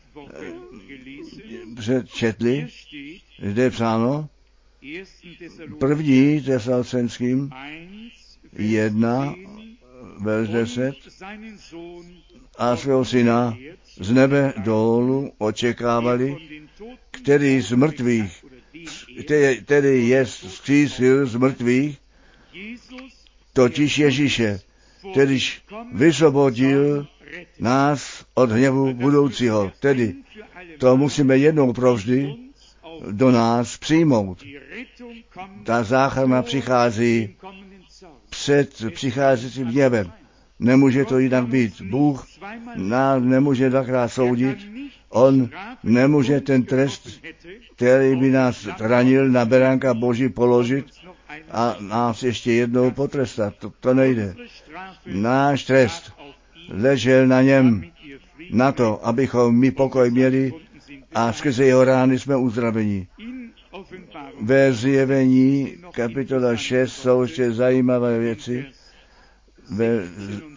přečetli, zde je psáno, první Tesalonickým jedna, verš deset, a svého syna z nebe dolů očekávali, který z mrtvých, který je vzkřísil z mrtvých, totiž Ježíše, kterýž vysvobodil nás od hněvu budoucího. Tedy to musíme jednou provždy do nás přijmout. Ta záchrana přichází před přicházejícím hněvem. Nemůže to jinak být. Bůh nás nemůže dvakrát soudit. On nemůže ten trest, který by nás ranil, na beránka Boží položit a nás ještě jednou potrestat. To, to nejde. Náš trest ležel na něm, na to, abychom my pokoj měli a skrze jeho rány jsme uzdraveni. Ve Zjevení kapitola šest jsou ještě zajímavé věci. Ve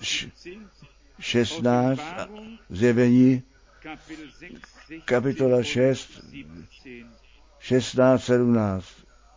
šestnáct Zjevení kapitola šest, šestnáct, sedmnáct.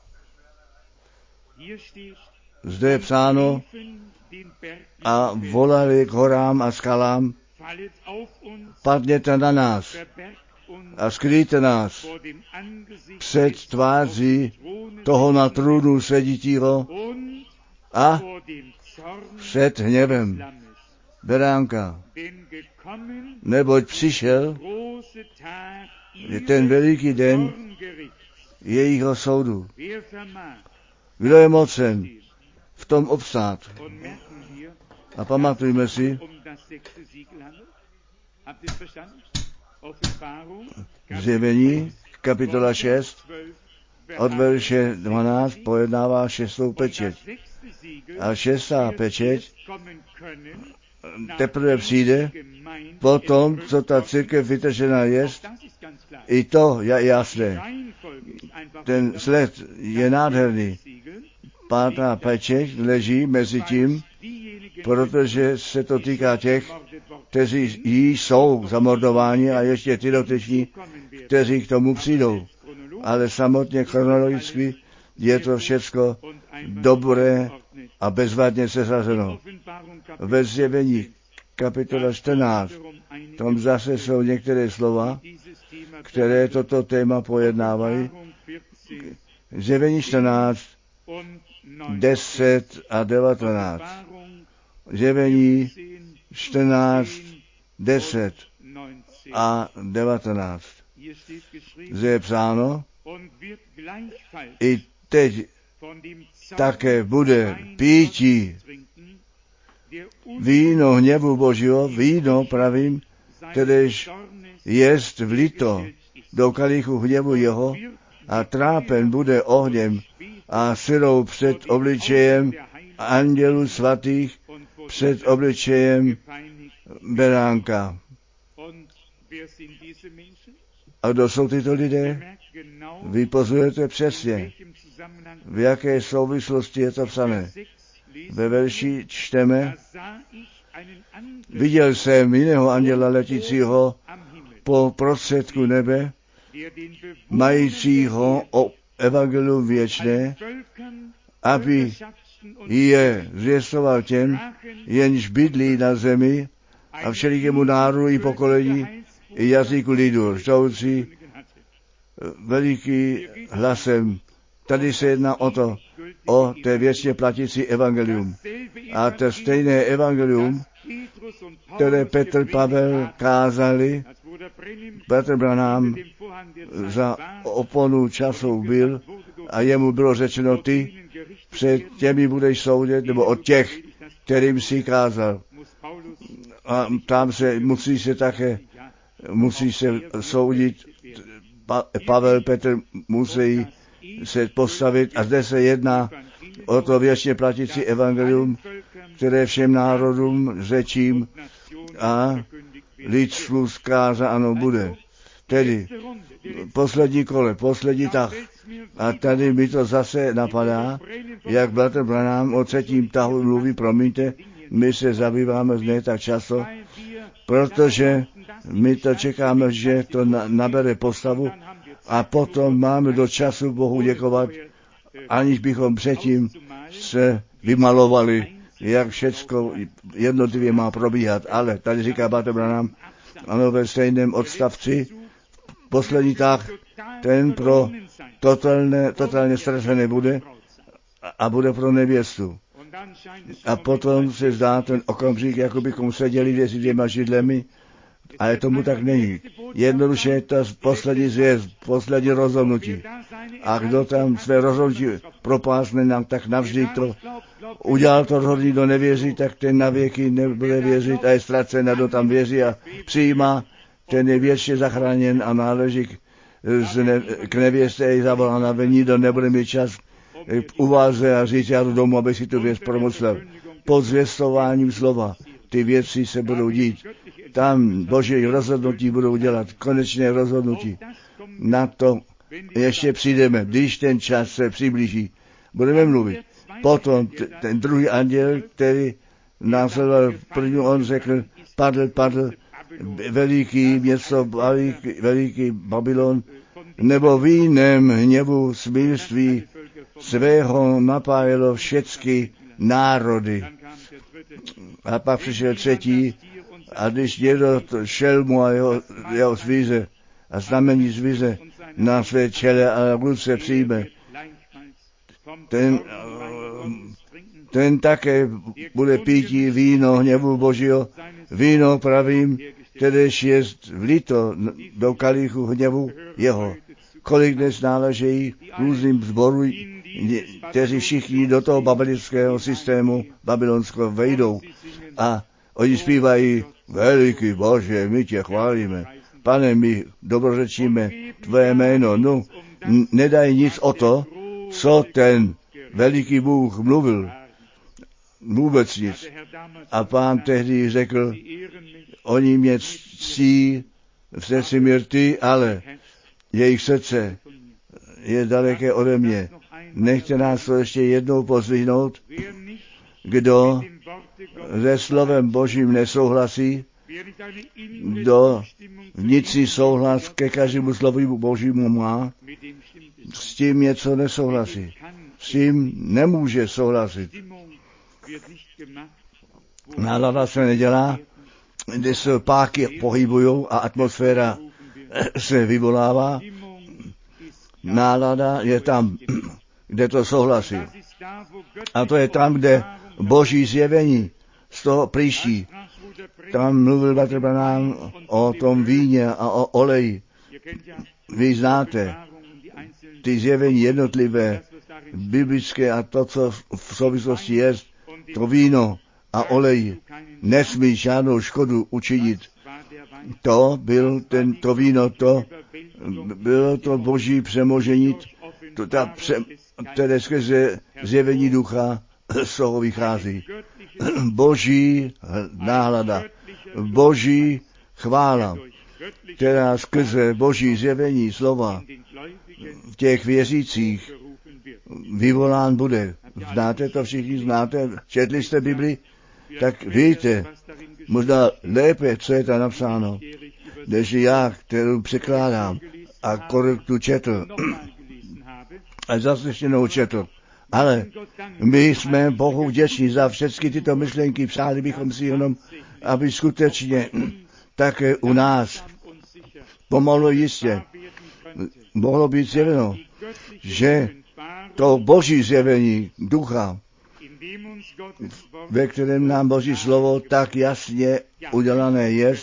Zde je psáno, a volali k horám a skalám, padněte na nás a skrýjte nás před tváří toho na trůnu sedícího a před hněvem beránka. Neboť přišel je ten veliký den jejího soudu. Kdo je mocen v tom obstát? A pamatujme si, Zjevení, kapitola šest, od verše dvanáct pojednává šestou pečeť. A šestá pečeť teprve přijde po tom, co ta církev vytržená je. I to je jasné. Ten sled je nádherný. Pátá pečeť leží mezi tím, protože se to týká těch, kteří jí jsou zamordováni a ještě ty dotyční, kteří k tomu přijdou. Ale samotně chronologicky je to všecko dobré a bezvadně seřazeno. Ve Zjevení kapitola čtrnáct, tam zase jsou některé slova, které toto téma pojednávají. Zjevení čtrnáct, deset a devatenáct. Zjevení čtrnáct, deset a devatenáct. Zde je psáno, i teď také bude pítí víno hněvu Božího, víno pravým, kteréž jest vlito do kalichu hněvu jeho a trápen bude ohněm a syrou před obličejem andělů svatých, před obličejem beránka. A kdo jsou tyto lidé? Vy pozorujete přesně, v jaké souvislosti je to psané. Ve verši čteme, viděl jsem jiného anděla letícího po prostředku nebe, majícího o evangelium věčné, aby je zvěstoval těm, jenž bydlí na zemi a všelikému národu i pokolení i jazyku lidu, ždoucí veliký hlasem. Tady se jedná o to, o té věčně platící evangelium. A to stejné evangelium, které Petr Pavel kázali, Petr Branham za oponu času byl a jemu bylo řečeno, ty před těmi budeš soudit, nebo od těch, kterým si kázal. A tam se musí se také, musí se soudit, pa, Pavel, Petr musí se postavit a zde se jedná o to věčně platící evangelium, které všem národům, řečím a lidstvu zkázáno bude. Tedy poslední kole, poslední tah. A tady mi to zase napadá, jak bratr Branham o třetím tahu mluví, promiňte, my se zabýváme z něj tak často, protože my to čekáme, že to na, nabere postavu a potom máme do času Bohu děkovat, aniž bychom předtím se vymalovali jak všecko jednotlivě má probíhat. Ale tady říká Bratr Branham, ano, ve stejném odstavci, poslední tah, ten pro totálně, totálně ztracené bude a bude pro nevěstu. A potom se zdá ten okamžik, jako bychom seděli mezi dvěma židlemi, ale tomu tak není. Jednoduše je to poslední zvěst, poslední rozhodnutí. A kdo tam své rozhodnutí propásne nám, tak navždy to udělal to rozhodnutí, kdo nevěří, tak ten na věky nebude věřit a je ztracen, a kdo tam věří a přijímá, ten je věčně zachráněn a náleží k, ne, k nevěstě je zavolán, aby nikdo nebude mít čas k uváze a říct, já jdu domů, aby si tu věc promyslel. Pod zvěstováním slova ty věci se budou dít. Tam Boží rozhodnutí budou dělat, konečné rozhodnutí. Na to ještě přijdeme, když ten čas se přiblíží. Budeme mluvit. Potom t- ten druhý anděl, který následoval první, on řekl, padl, padl, veliký město, veliký, veliký Babylon, nebo vínem hněvu smilství svého napájelo všechny národy. A pak přišel třetí, a když někdo šel mu a jeho, jeho zvíře a znamení zvíře na své čele a v ruce přijme, ten, ten také bude pítí víno hněvu Božího, víno pravým, kteréž je vlito do kalichu hněvu jeho. Kolik dnes náležejí různým zborům, kteří všichni do toho babylonského systému babylonského vejdou a oni zpívají, veliký Bože, my tě chválíme, Pane, my dobrořečíme tvé jméno, no, nedaj nic o to, co ten veliký Bůh mluvil, vůbec nic. A Pán tehdy řekl, oni mě ctí v srdci mírty, ale jejich srdce je daleké ode mě. Nechte nás to ještě jednou pozvihnout, kdo se slovem Božím nesouhlasí, kdo vnitřní souhlas ke každému slovu Božímu má, s tím něco nesouhlasí. S tím nemůže souhlasit. Nálada se nedělá, kde se páky pohybují a atmosféra se vyvolává. Nálada je tam, kde to souhlasí. A to je tam, kde Boží zjevení z toho příští. Tam mluvil Bratr Branham o tom víně a o oleji. Vy znáte ty zjevení jednotlivé, biblické a to, co v souvislosti je, to víno a olej nesmí žádnou škodu učinit. To byl ten, to víno, to bylo to Boží přemožení, to ta pře, které skrze zjevení ducha z toho vychází. Boží náhlada, Boží chvála, která skrze Boží zjevení slova v těch věřících vyvolán bude. Znáte to všichni, znáte, četli jste Bibli, tak víte, možná lépe, co je tam napsáno, než já, kterou překládám a korektu četl. A zase ještě jednou četl. Ale my jsme Bohu vděční za všechny tyto myšlenky, přáli bychom si jenom, aby skutečně také u nás pomalu jistě mohlo být zjeveno, že to Boží zjevení ducha, ve kterém nám Boží slovo tak jasně udělané je,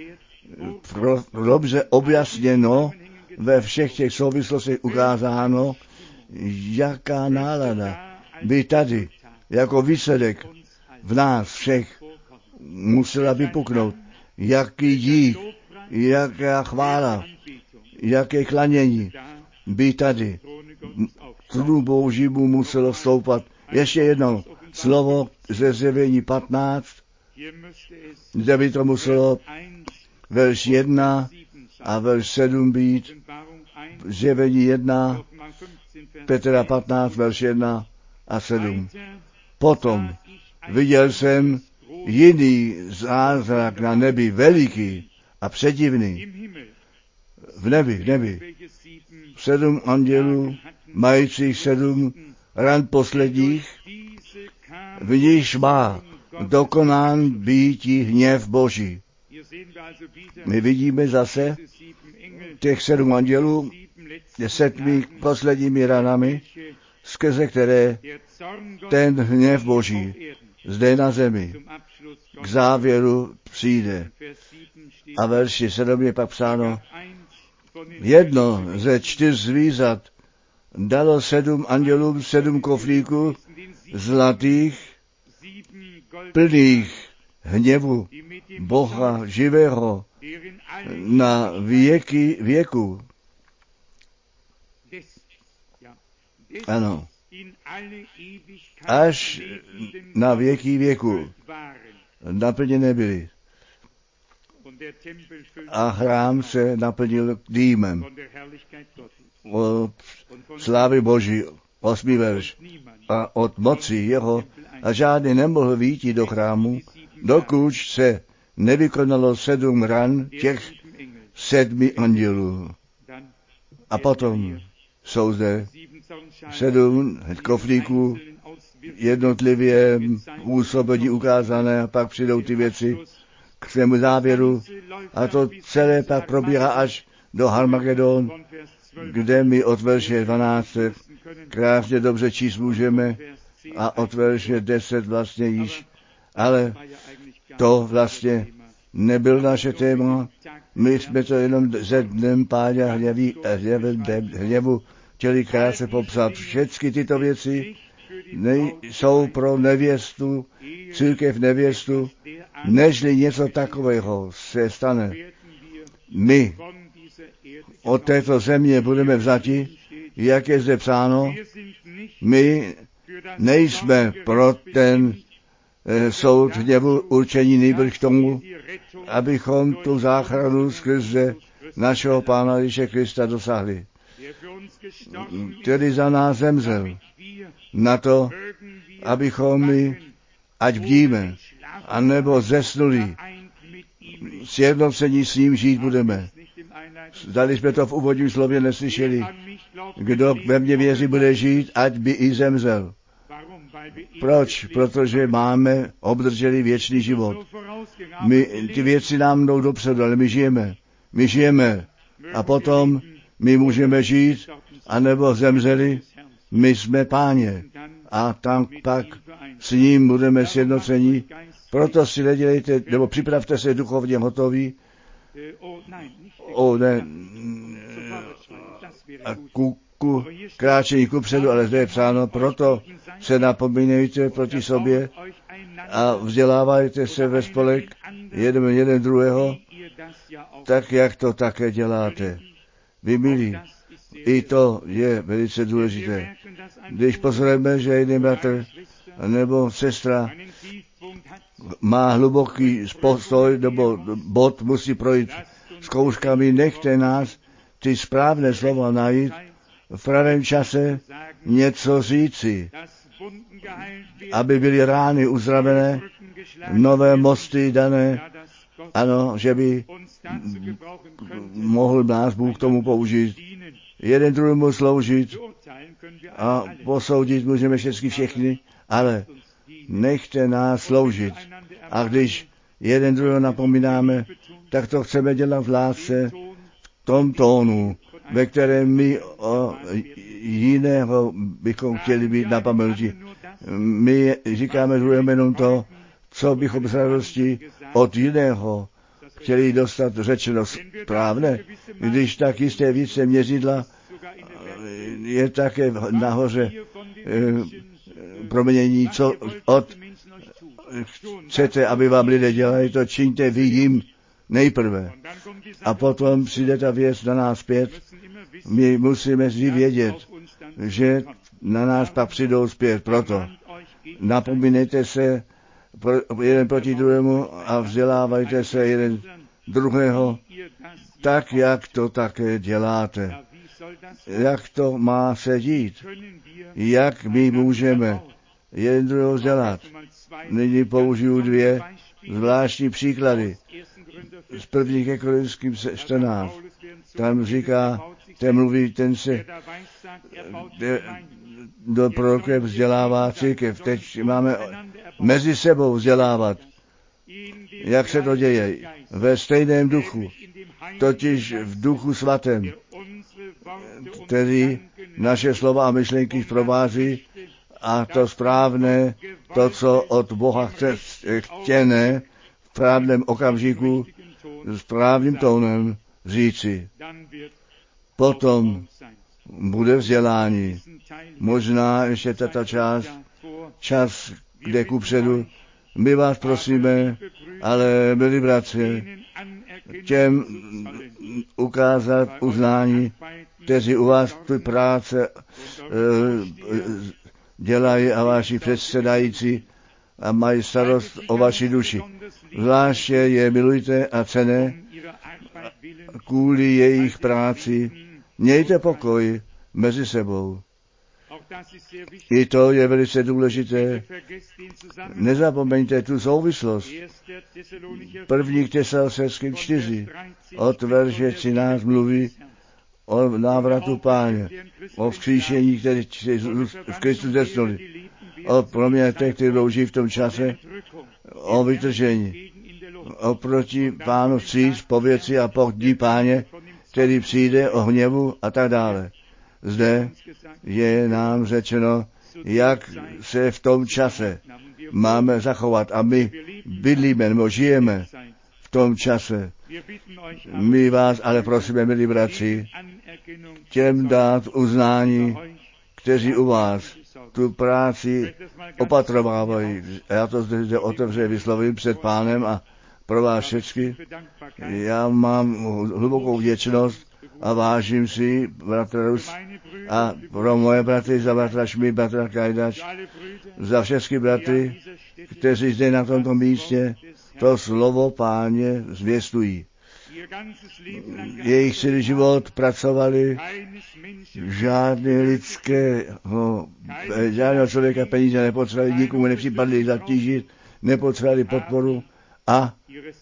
dobře objasněno, ve všech těch souvislostech ukázáno, jaká nálada by tady jako výsledek v nás všech musela vypuknout. Jaký dík, jaká chvála, jaké klanění by tady trůnu Božímu muselo stoupat. Ještě jednou, slovo ze zjevení patnáct, kde by to muselo verš jedna a verš sedm být, zjevení jedna, Petra patnáct, verš jedna a sedm. Potom viděl jsem jiný zázrak na nebi, veliký a předivný. V nebi, v nebi. Sedm andělů, majících sedm ran posledních, v níž má dokonán býti hněv Boží. My vidíme zase těch sedm andělů sedmi posledními ranami, skrze které ten hněv Boží zde na zemi k závěru přijde. A verši sedm je pak psáno, jedno ze čtyř zvířat dalo sedm andělům sedm koflíků zlatých, plných hněvu Boha živého na věky věku. Ano, až na věky věku naplněné byly. A chrám se naplnil dýmem o slávy Boží, osmý verš. A od moci jeho a žádný nemohl výjít do chrámu, dokud se nevykonalo sedm ran těch sedmi andělů. A potom jsou zde sedm koflíků jednotlivě působení ukázané a pak přijdou ty věci k svému závěru a to celé pak probíhá až do Harmagedon, kde my od verše dvanáct krásně dobře číst můžeme a od verše deset vlastně již, ale to vlastně nebyl naše téma. My jsme to jenom ze dnem páně hněvu chtěli krásně popsat. Všechny tyto věci nejsou pro nevěstu, církev nevěstu, nežli něco takového se stane. My od této země budeme vzati, jak je zde psáno, my nejsme pro ten eh, soud hněvu určení nejbrž k tomu, abychom tu záchranu skrze našeho Pána Ježíše Krista dosáhli, který za nás zemřel, na to, abychom my, ať bdíme, anebo zesnuli, sjednocení s ním žít budeme. Zdali jsme to v úvodním slově neslyšeli. Kdo ve mně věří, bude žít, ať by i zemřel. Proč? Protože máme obdrželi věčný život. My, ty věci nám jdou dopředu, ale my žijeme. My žijeme. A potom my můžeme žít, anebo zemřeli. My jsme Páně. A tam pak s ním budeme sjednoceni. Proto si nedělejte, nebo připravte se duchovně hotoví. O, ne, a ku, ku kráčení kupředu, ale zde je psáno, proto se napomínejte proti sobě a vzdělávajte se ve spolek jeden, jeden druhého, tak jak to také děláte. Vy milí, i to je velice důležité. Když pozorujeme, že jeden bratr nebo sestra má hluboký postoj nebo bod musí projít zkouškami, nechte nás ty správné slova najít, v pravém čase něco říci, aby byly rány uzdravené, nové mosty dané, ano, že by mohl nás Bůh tomu použít, jeden druhému sloužit a posoudit můžeme všechny všechny, ale nechte nás sloužit. A když jeden druhého napomínáme, tak to chceme dělat v lásce, v tom tónu, ve kterém my o jiného bychom chtěli být na paměti. My říkáme druhému jenom to, co bychom s radostí od jiného chtěli dostat řečeno správné. Když tak jisté více měřidla je také nahoře proměnění, co od chcete, aby vám lidé dělali, to čiňte vy jim nejprve. A potom přijde ta věc na nás zpět. My musíme vždy vědět, že na nás pak přijdou zpět. Proto napomínejte se jeden proti druhému a vzdělávajte se jeden druhého, tak, jak to také děláte. Jak to má se dít? Jak my můžeme jeden druhého vzdělat? Nyní použiju dvě zvláštní příklady. Z první ke Korinským čtrnáct. Tam říká, ten mluví, ten se, do proroké vzdělává církev. Teď máme mezi sebou vzdělávat. Jak se to děje? Ve stejném duchu, totiž v duchu svatém, který naše slova a myšlenky provází a to správné, to, co od Boha chce, chtěné, v právném okamžiku, s právným tónem říci. Potom bude vzdělání. Možná ještě tato část, čas, kde kupředu. My vás prosíme, ale milí bratři, těm ukázat uznání, kteří u vás tu práce e, dělají a vaši předsedající a mají starost o vaši duši. Zvláště je milujte a cené kvůli jejich práci. Mějte pokoj mezi sebou. I to je velice důležité. Nezapomeňte tu souvislost. První k Tesalonickým čtyři od verše třináct mluví o návratu Páně, o vzkříšení, které v Kristu zesnuli, o proměně těch, kteří louží v tom čase, o vytržení, oproti Pánu vstříc, pověci a pohdí Páně, který přijde o hněvu a tak dále. Zde je nám řečeno, jak se v tom čase máme zachovat a my bydlíme nebo žijeme v tom čase. My vás ale prosíme, milí bratři, těm dát uznání, kteří u vás tu práci opatrovávají. Já to zde, zde otevře vyslovím před Pánem a pro vás všechny. Já mám hlubokou vděčnost a vážím si bratra Rus a pro moje bratry, za bratra Šmí, bratra Kajdač, za všechny bratry, kteří zde na tomto místě to slovo Páně zvěstují. Jejich celý život pracovali, žádné lidského, žádného člověka peníze nepotřebovali, nikomu nepřipadli zatížit, nepotřebovali podporu a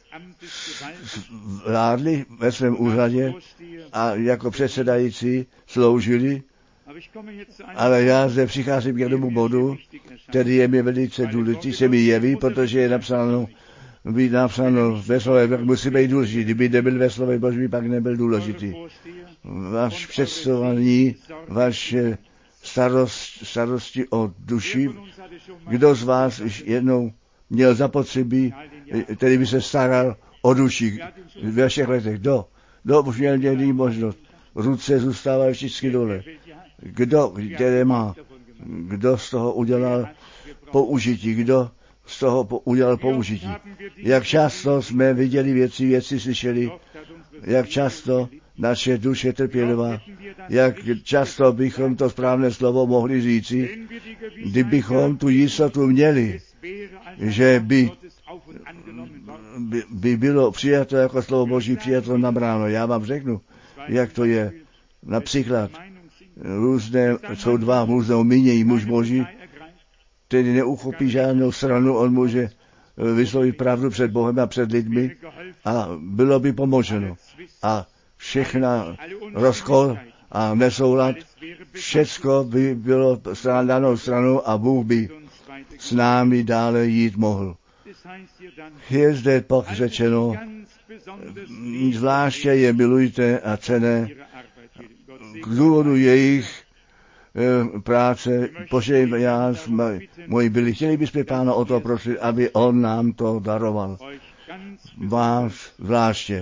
vládli ve svém úřadě a jako předsedající sloužili. Ale já zde přicházím k jednomu bodu, který je mi velice důležitý, se mi jeví, protože je napsáno, být napsáno ve slově, tak musí být důležitý. Kdyby nebyl ve slově Boží, pak nebyl důležitý. Váš představení, vaše starost, starosti o duši, kdo z vás již jednou měl zapotřebí, který by se staral o duši ve všech letech. Kdo? Kdo už měl dělný možnost? Ruce zůstávají vždycky dole. Kdo, které má? Kdo z toho udělal použití? Kdo z toho udělal použití? Jak často jsme viděli věci, věci slyšeli, jak často naše duše trpělivá, jak často bychom to správné slovo mohli říci, kdybychom tu jistotu měli, že by, by, by bylo přijato jako slovo Boží, přijato nabráno. Já vám řeknu, jak to je. Například různé, jsou dva různého mínění, muž Boží, který neuchopí žádnou stranu, on může vyslovit pravdu před Bohem a před lidmi a bylo by pomoženo. A všechna rozkol a nesoulad, všecko by bylo danou stranou a Bůh by s námi dále jít mohl. Je zde pak řečeno, zvláště je milujte a cené k důvodu jejich e, práce, pošlej já, moji byli, chtěli bychom Pána o to prosit, aby on nám to daroval. Vás zvláště,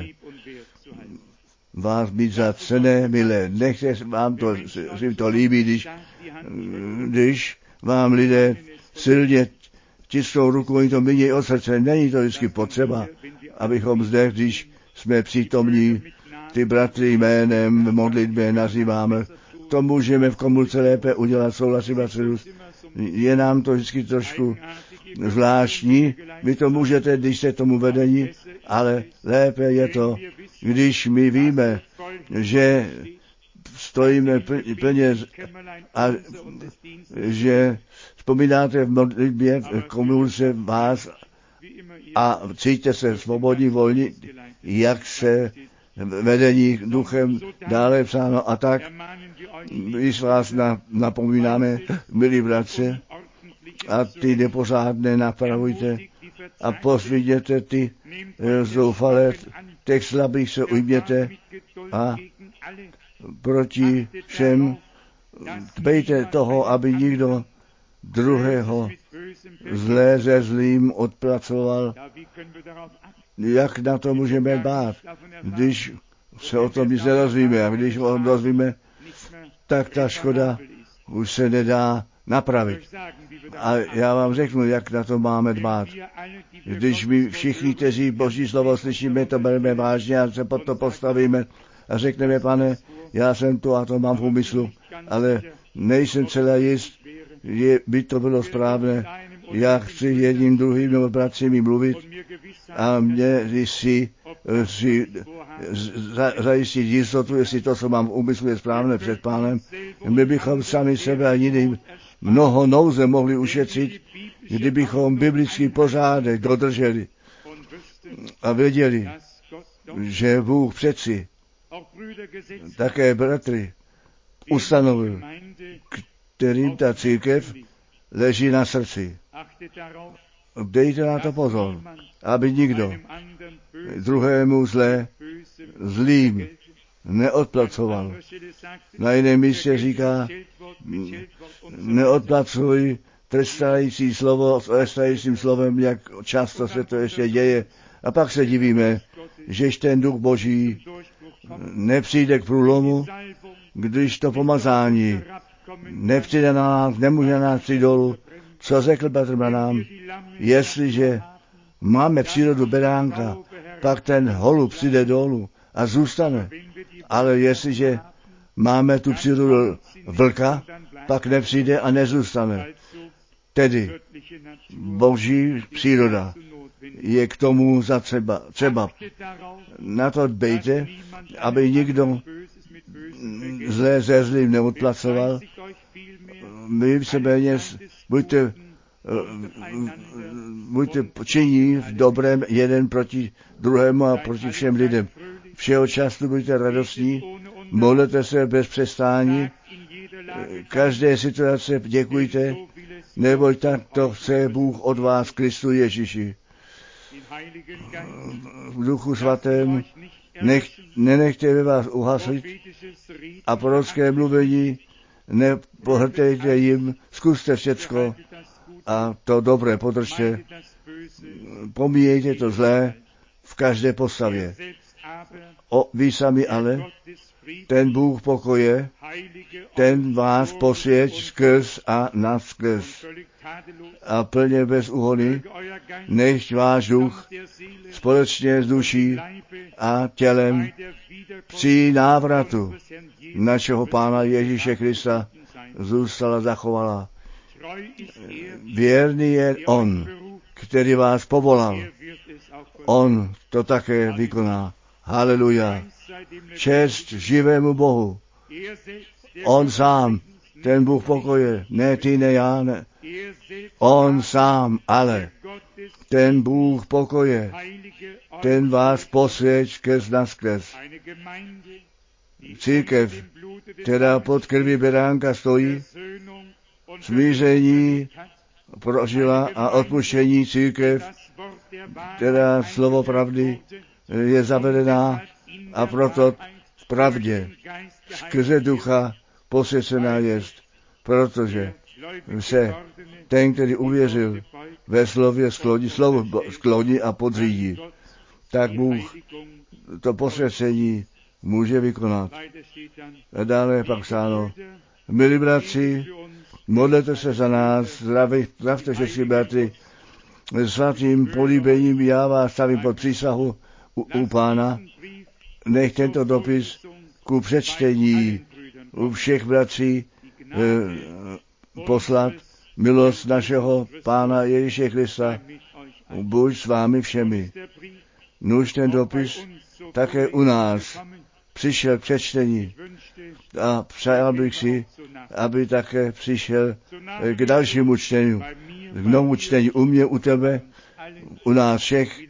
vás být za cené, milé, nechte vám to, si to líbí, když, když vám lidé silně tisknou ruku, oni to mění od srdce, není to vždycky potřeba, abychom zde, když jsme přítomní, ty bratry jménem modlitbě nazýváme, to můžeme v komulce lépe udělat, souhlasí bratři. Je nám to vždycky trošku zvláštní, vy to můžete, když jste tomu vedení, ale lépe je to, když my víme, že stojíme plně a že vzpomínáte v modlitbě v komulce vás a cítíte se svobodní, volní, jak se vedení duchem, dále psáno a tak. Když vás napomínáme, milí bratře, a ty nepořádné napravujte a posvěděte ty zoufalé, těch slabých se ujměte a proti všem dbejte toho, aby nikdo druhého zlé ze zlým odpracoval. Jak na to můžeme dbát, když se o tom nic nedozvíme a když o tom dozvíme, tak ta škoda už se nedá napravit. A já vám řeknu, jak na to máme dbát. Když my všichni, kteří Boží slovo slyšíme, to bereme vážně a se pod to postavíme a řekneme, pane, já jsem to a to mám v úmyslu, ale nejsem celé jist, je, by to bylo správné. Já chci jedním druhým nebo bratřím mluvit a mě si, si za, zajistit jistotu, jestli to, co mám v úmyslu, je správné před pánem. My bychom sami sebe a jiným mnoho nouze mohli ušetřit, kdybychom biblický pořádek dodrželi a věděli, že Bůh přeci také bratry ustanovil, kterým ta církev leží na srdci. Dejte na to pozor, aby nikdo druhému zlé zlým neodplacoval. Na jiném místě říká, neodplacuj trestající slovo s trestajícím slovem, jak často se to ještě děje. A pak se divíme, žež ten duch Boží nepřijde k průlomu, když to pomazání nepřijde na nás, nemůže na nás přijít dolů. Co řekl Petr Branham? Jestliže máme přírodu beránka, pak ten holub přijde dolů a zůstane. Ale jestliže máme tu přírodu vlka, pak nepřijde a nezůstane. Tedy Boží příroda je k tomu za třeba. třeba. Na to dbejte, aby nikdo zlé ze zlým neodplacoval. My se méně buďte, buďte činní v dobrém jeden proti druhému a proti všem lidem. Všeho času buďte radostní, modlete se bez přestání, každé situace děkujte, neboť tak to chce Bůh od vás, Kristu Ježíši. V Duchu Svatém nech, nenechte ve vás uhasit a prorocké mluvení nepohrtejte jim, zkuste všecko a to dobré podržte. Pomíjejte to zlé v každé postavě. O, vy sami ale, ten Bůh pokoje, ten vás posvěť skrz a naskrz a plně bez úhony, nechť váš duch společně s duší a tělem při návratu našeho Pána Ježíše Krista zůstala zachovala. Věrný je On, který vás povolal. On to také vykoná. Haleluja. Čest živému Bohu. On sám, ten Bůh pokoje, ne ty, ne já, ne. On sám, ale ten Bůh pokoje, ten vás posvěť skrz naskrz. Církev, která pod krví beránka stojí, smíření prožila a odpuštění církev, která slovo pravdy je zavedená a proto v pravdě skrze ducha posvěcená jest, protože se ten, který uvěřil, ve slově skloní, slovo skloní a podřídí, tak Bůh to posvěcení může vykonat. A dále pak psáno, milí bratři, modlete se za nás, zdravte všechny bratry, svatým políbením já vás stavím pod přísahu u, u Pána, nech tento dopis ku přečtení u všech bratří eh, poslat milost našeho Pána Ježíše Krista, buď s vámi všemi. Nuž ten dopis také u nás přišel k přečtení a přál bych si, aby také přišel k dalšímu čtení, k novému čtení u mě, u tebe, u nás všech.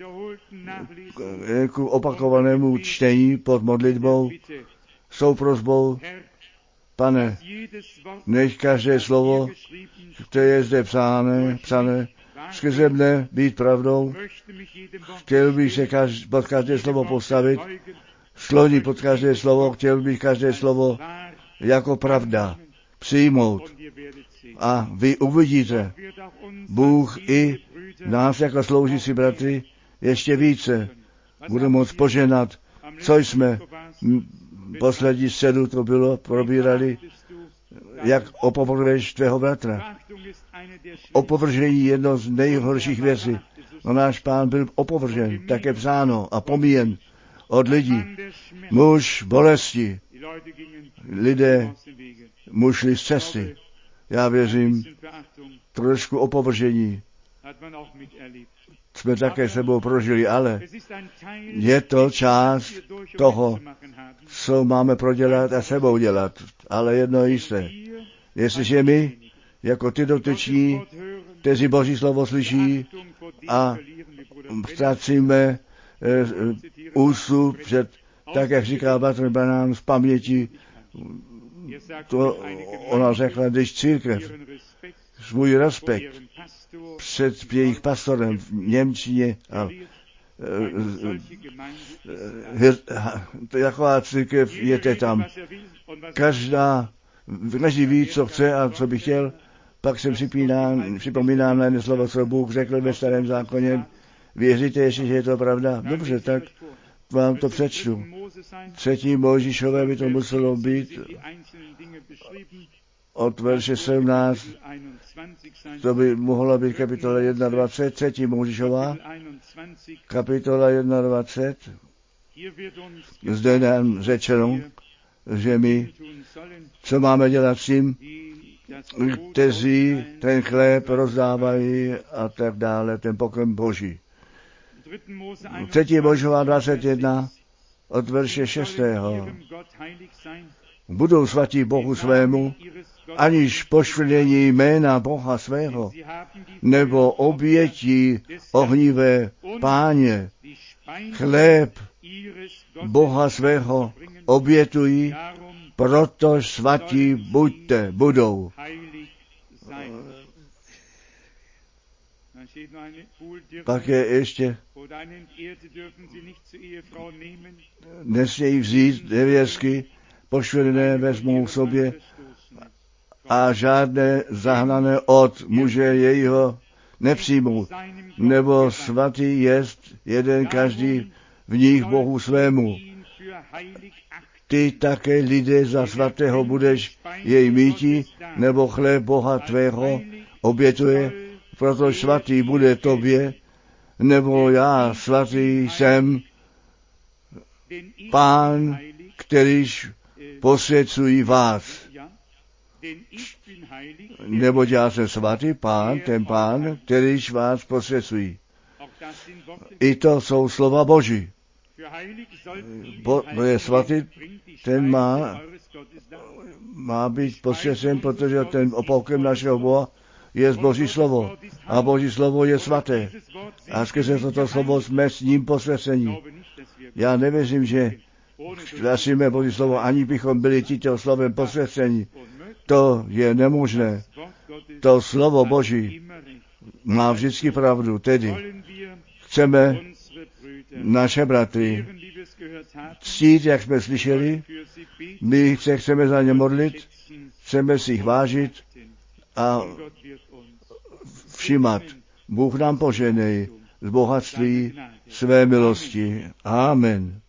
k opakovanému čtení pod modlitbou s tou prosbou: Pane, nech každé slovo, které je zde psáno, psané, skrze mne být pravdou. Chtěl bych se každý, pod každé slovo postavit, skloní pod každé slovo, chtěl bych každé slovo jako pravda přijmout. A vy uvidíte, Bůh i nás jako sloužící bratry ještě více bude moct poženat, co jsme poslední středu to bylo, probírali, jak opovrhuješ tvého bratra. Opovržení je jedno z nejhorších věcí. No náš Pán byl opovržen, také psáno a pomíjen od lidí. Muž bolesti. Lidé mu šli z cesty. Já věřím, trošku opovržení jsme také sebou prožili, ale je to část toho, co máme prodělat a sebou dělat. Ale jedno je jisté. Jestliže my, jako ty dotyční, kteří Boží slovo slyší a ztrácíme e, ústup před, tak jak říká Bratr Branham, z paměti, to ona řekla, když církev svůj respekt před jejich pastorem v němčině a taková církev je tam. Každá, každý ví, co chce a co by chtěl. Pak se připomínám na jedno slovo, co Bůh řekl ve Starém zákoně. Věříte ještě, že je to pravda? Dobře, tak vám to přečtu. Třetí Mojžíšové by to muselo být od verše sedmnáct, to by mohla být kapitola dvacet jedna, třetí Mojžíšová, kapitola dvacet jedna. Zde nám řečeno, že my, co máme dělat s tím, kteří ten chléb rozdávají a tak dále, ten pokrm Boží. Třetí Mojžíšová dvacet jedna, od verše šestého. Budou svatí Bohu svému, aniž poškvrnění jména Boha svého, nebo obětí ohnivé Páně, chléb Boha svého obětují, proto svatí buďte, budou. Pak je ještě, nesmějí vzít nevěstky, poškvrněné vezmou sobě a žádné zahnané od muže jejího nepřijmou, nebo svatý jest jeden každý v nich Bohu svému. Ty také lidé za svatého budeš jej míti, nebo chléb Boha tvého obětuje, proto svatý bude tobě, nebo já svatý jsem, Pán, kterýž posvěcují vás. Neboť já jsem svatý Pán, ten Pán, kterýž vás posvěcují. I to jsou slova Boží. Bo, je svatý, ten má, má být posvěcen, protože ten opokem našeho Boha je Boží slovo. A Boží slovo je svaté. A skrze toto slovo jsme s ním posvěcení. Já nevěřím, že hlasíme Boží slovo, ani bychom byli tímto slovem posvěceni. To je nemožné. To slovo Boží má vždycky pravdu. Tedy chceme naše bratry ctít, jak jsme slyšeli. My se chceme za ně modlit, chceme si jich vážit a všimat. Bůh nám poženej z bohatství své milosti. Amen.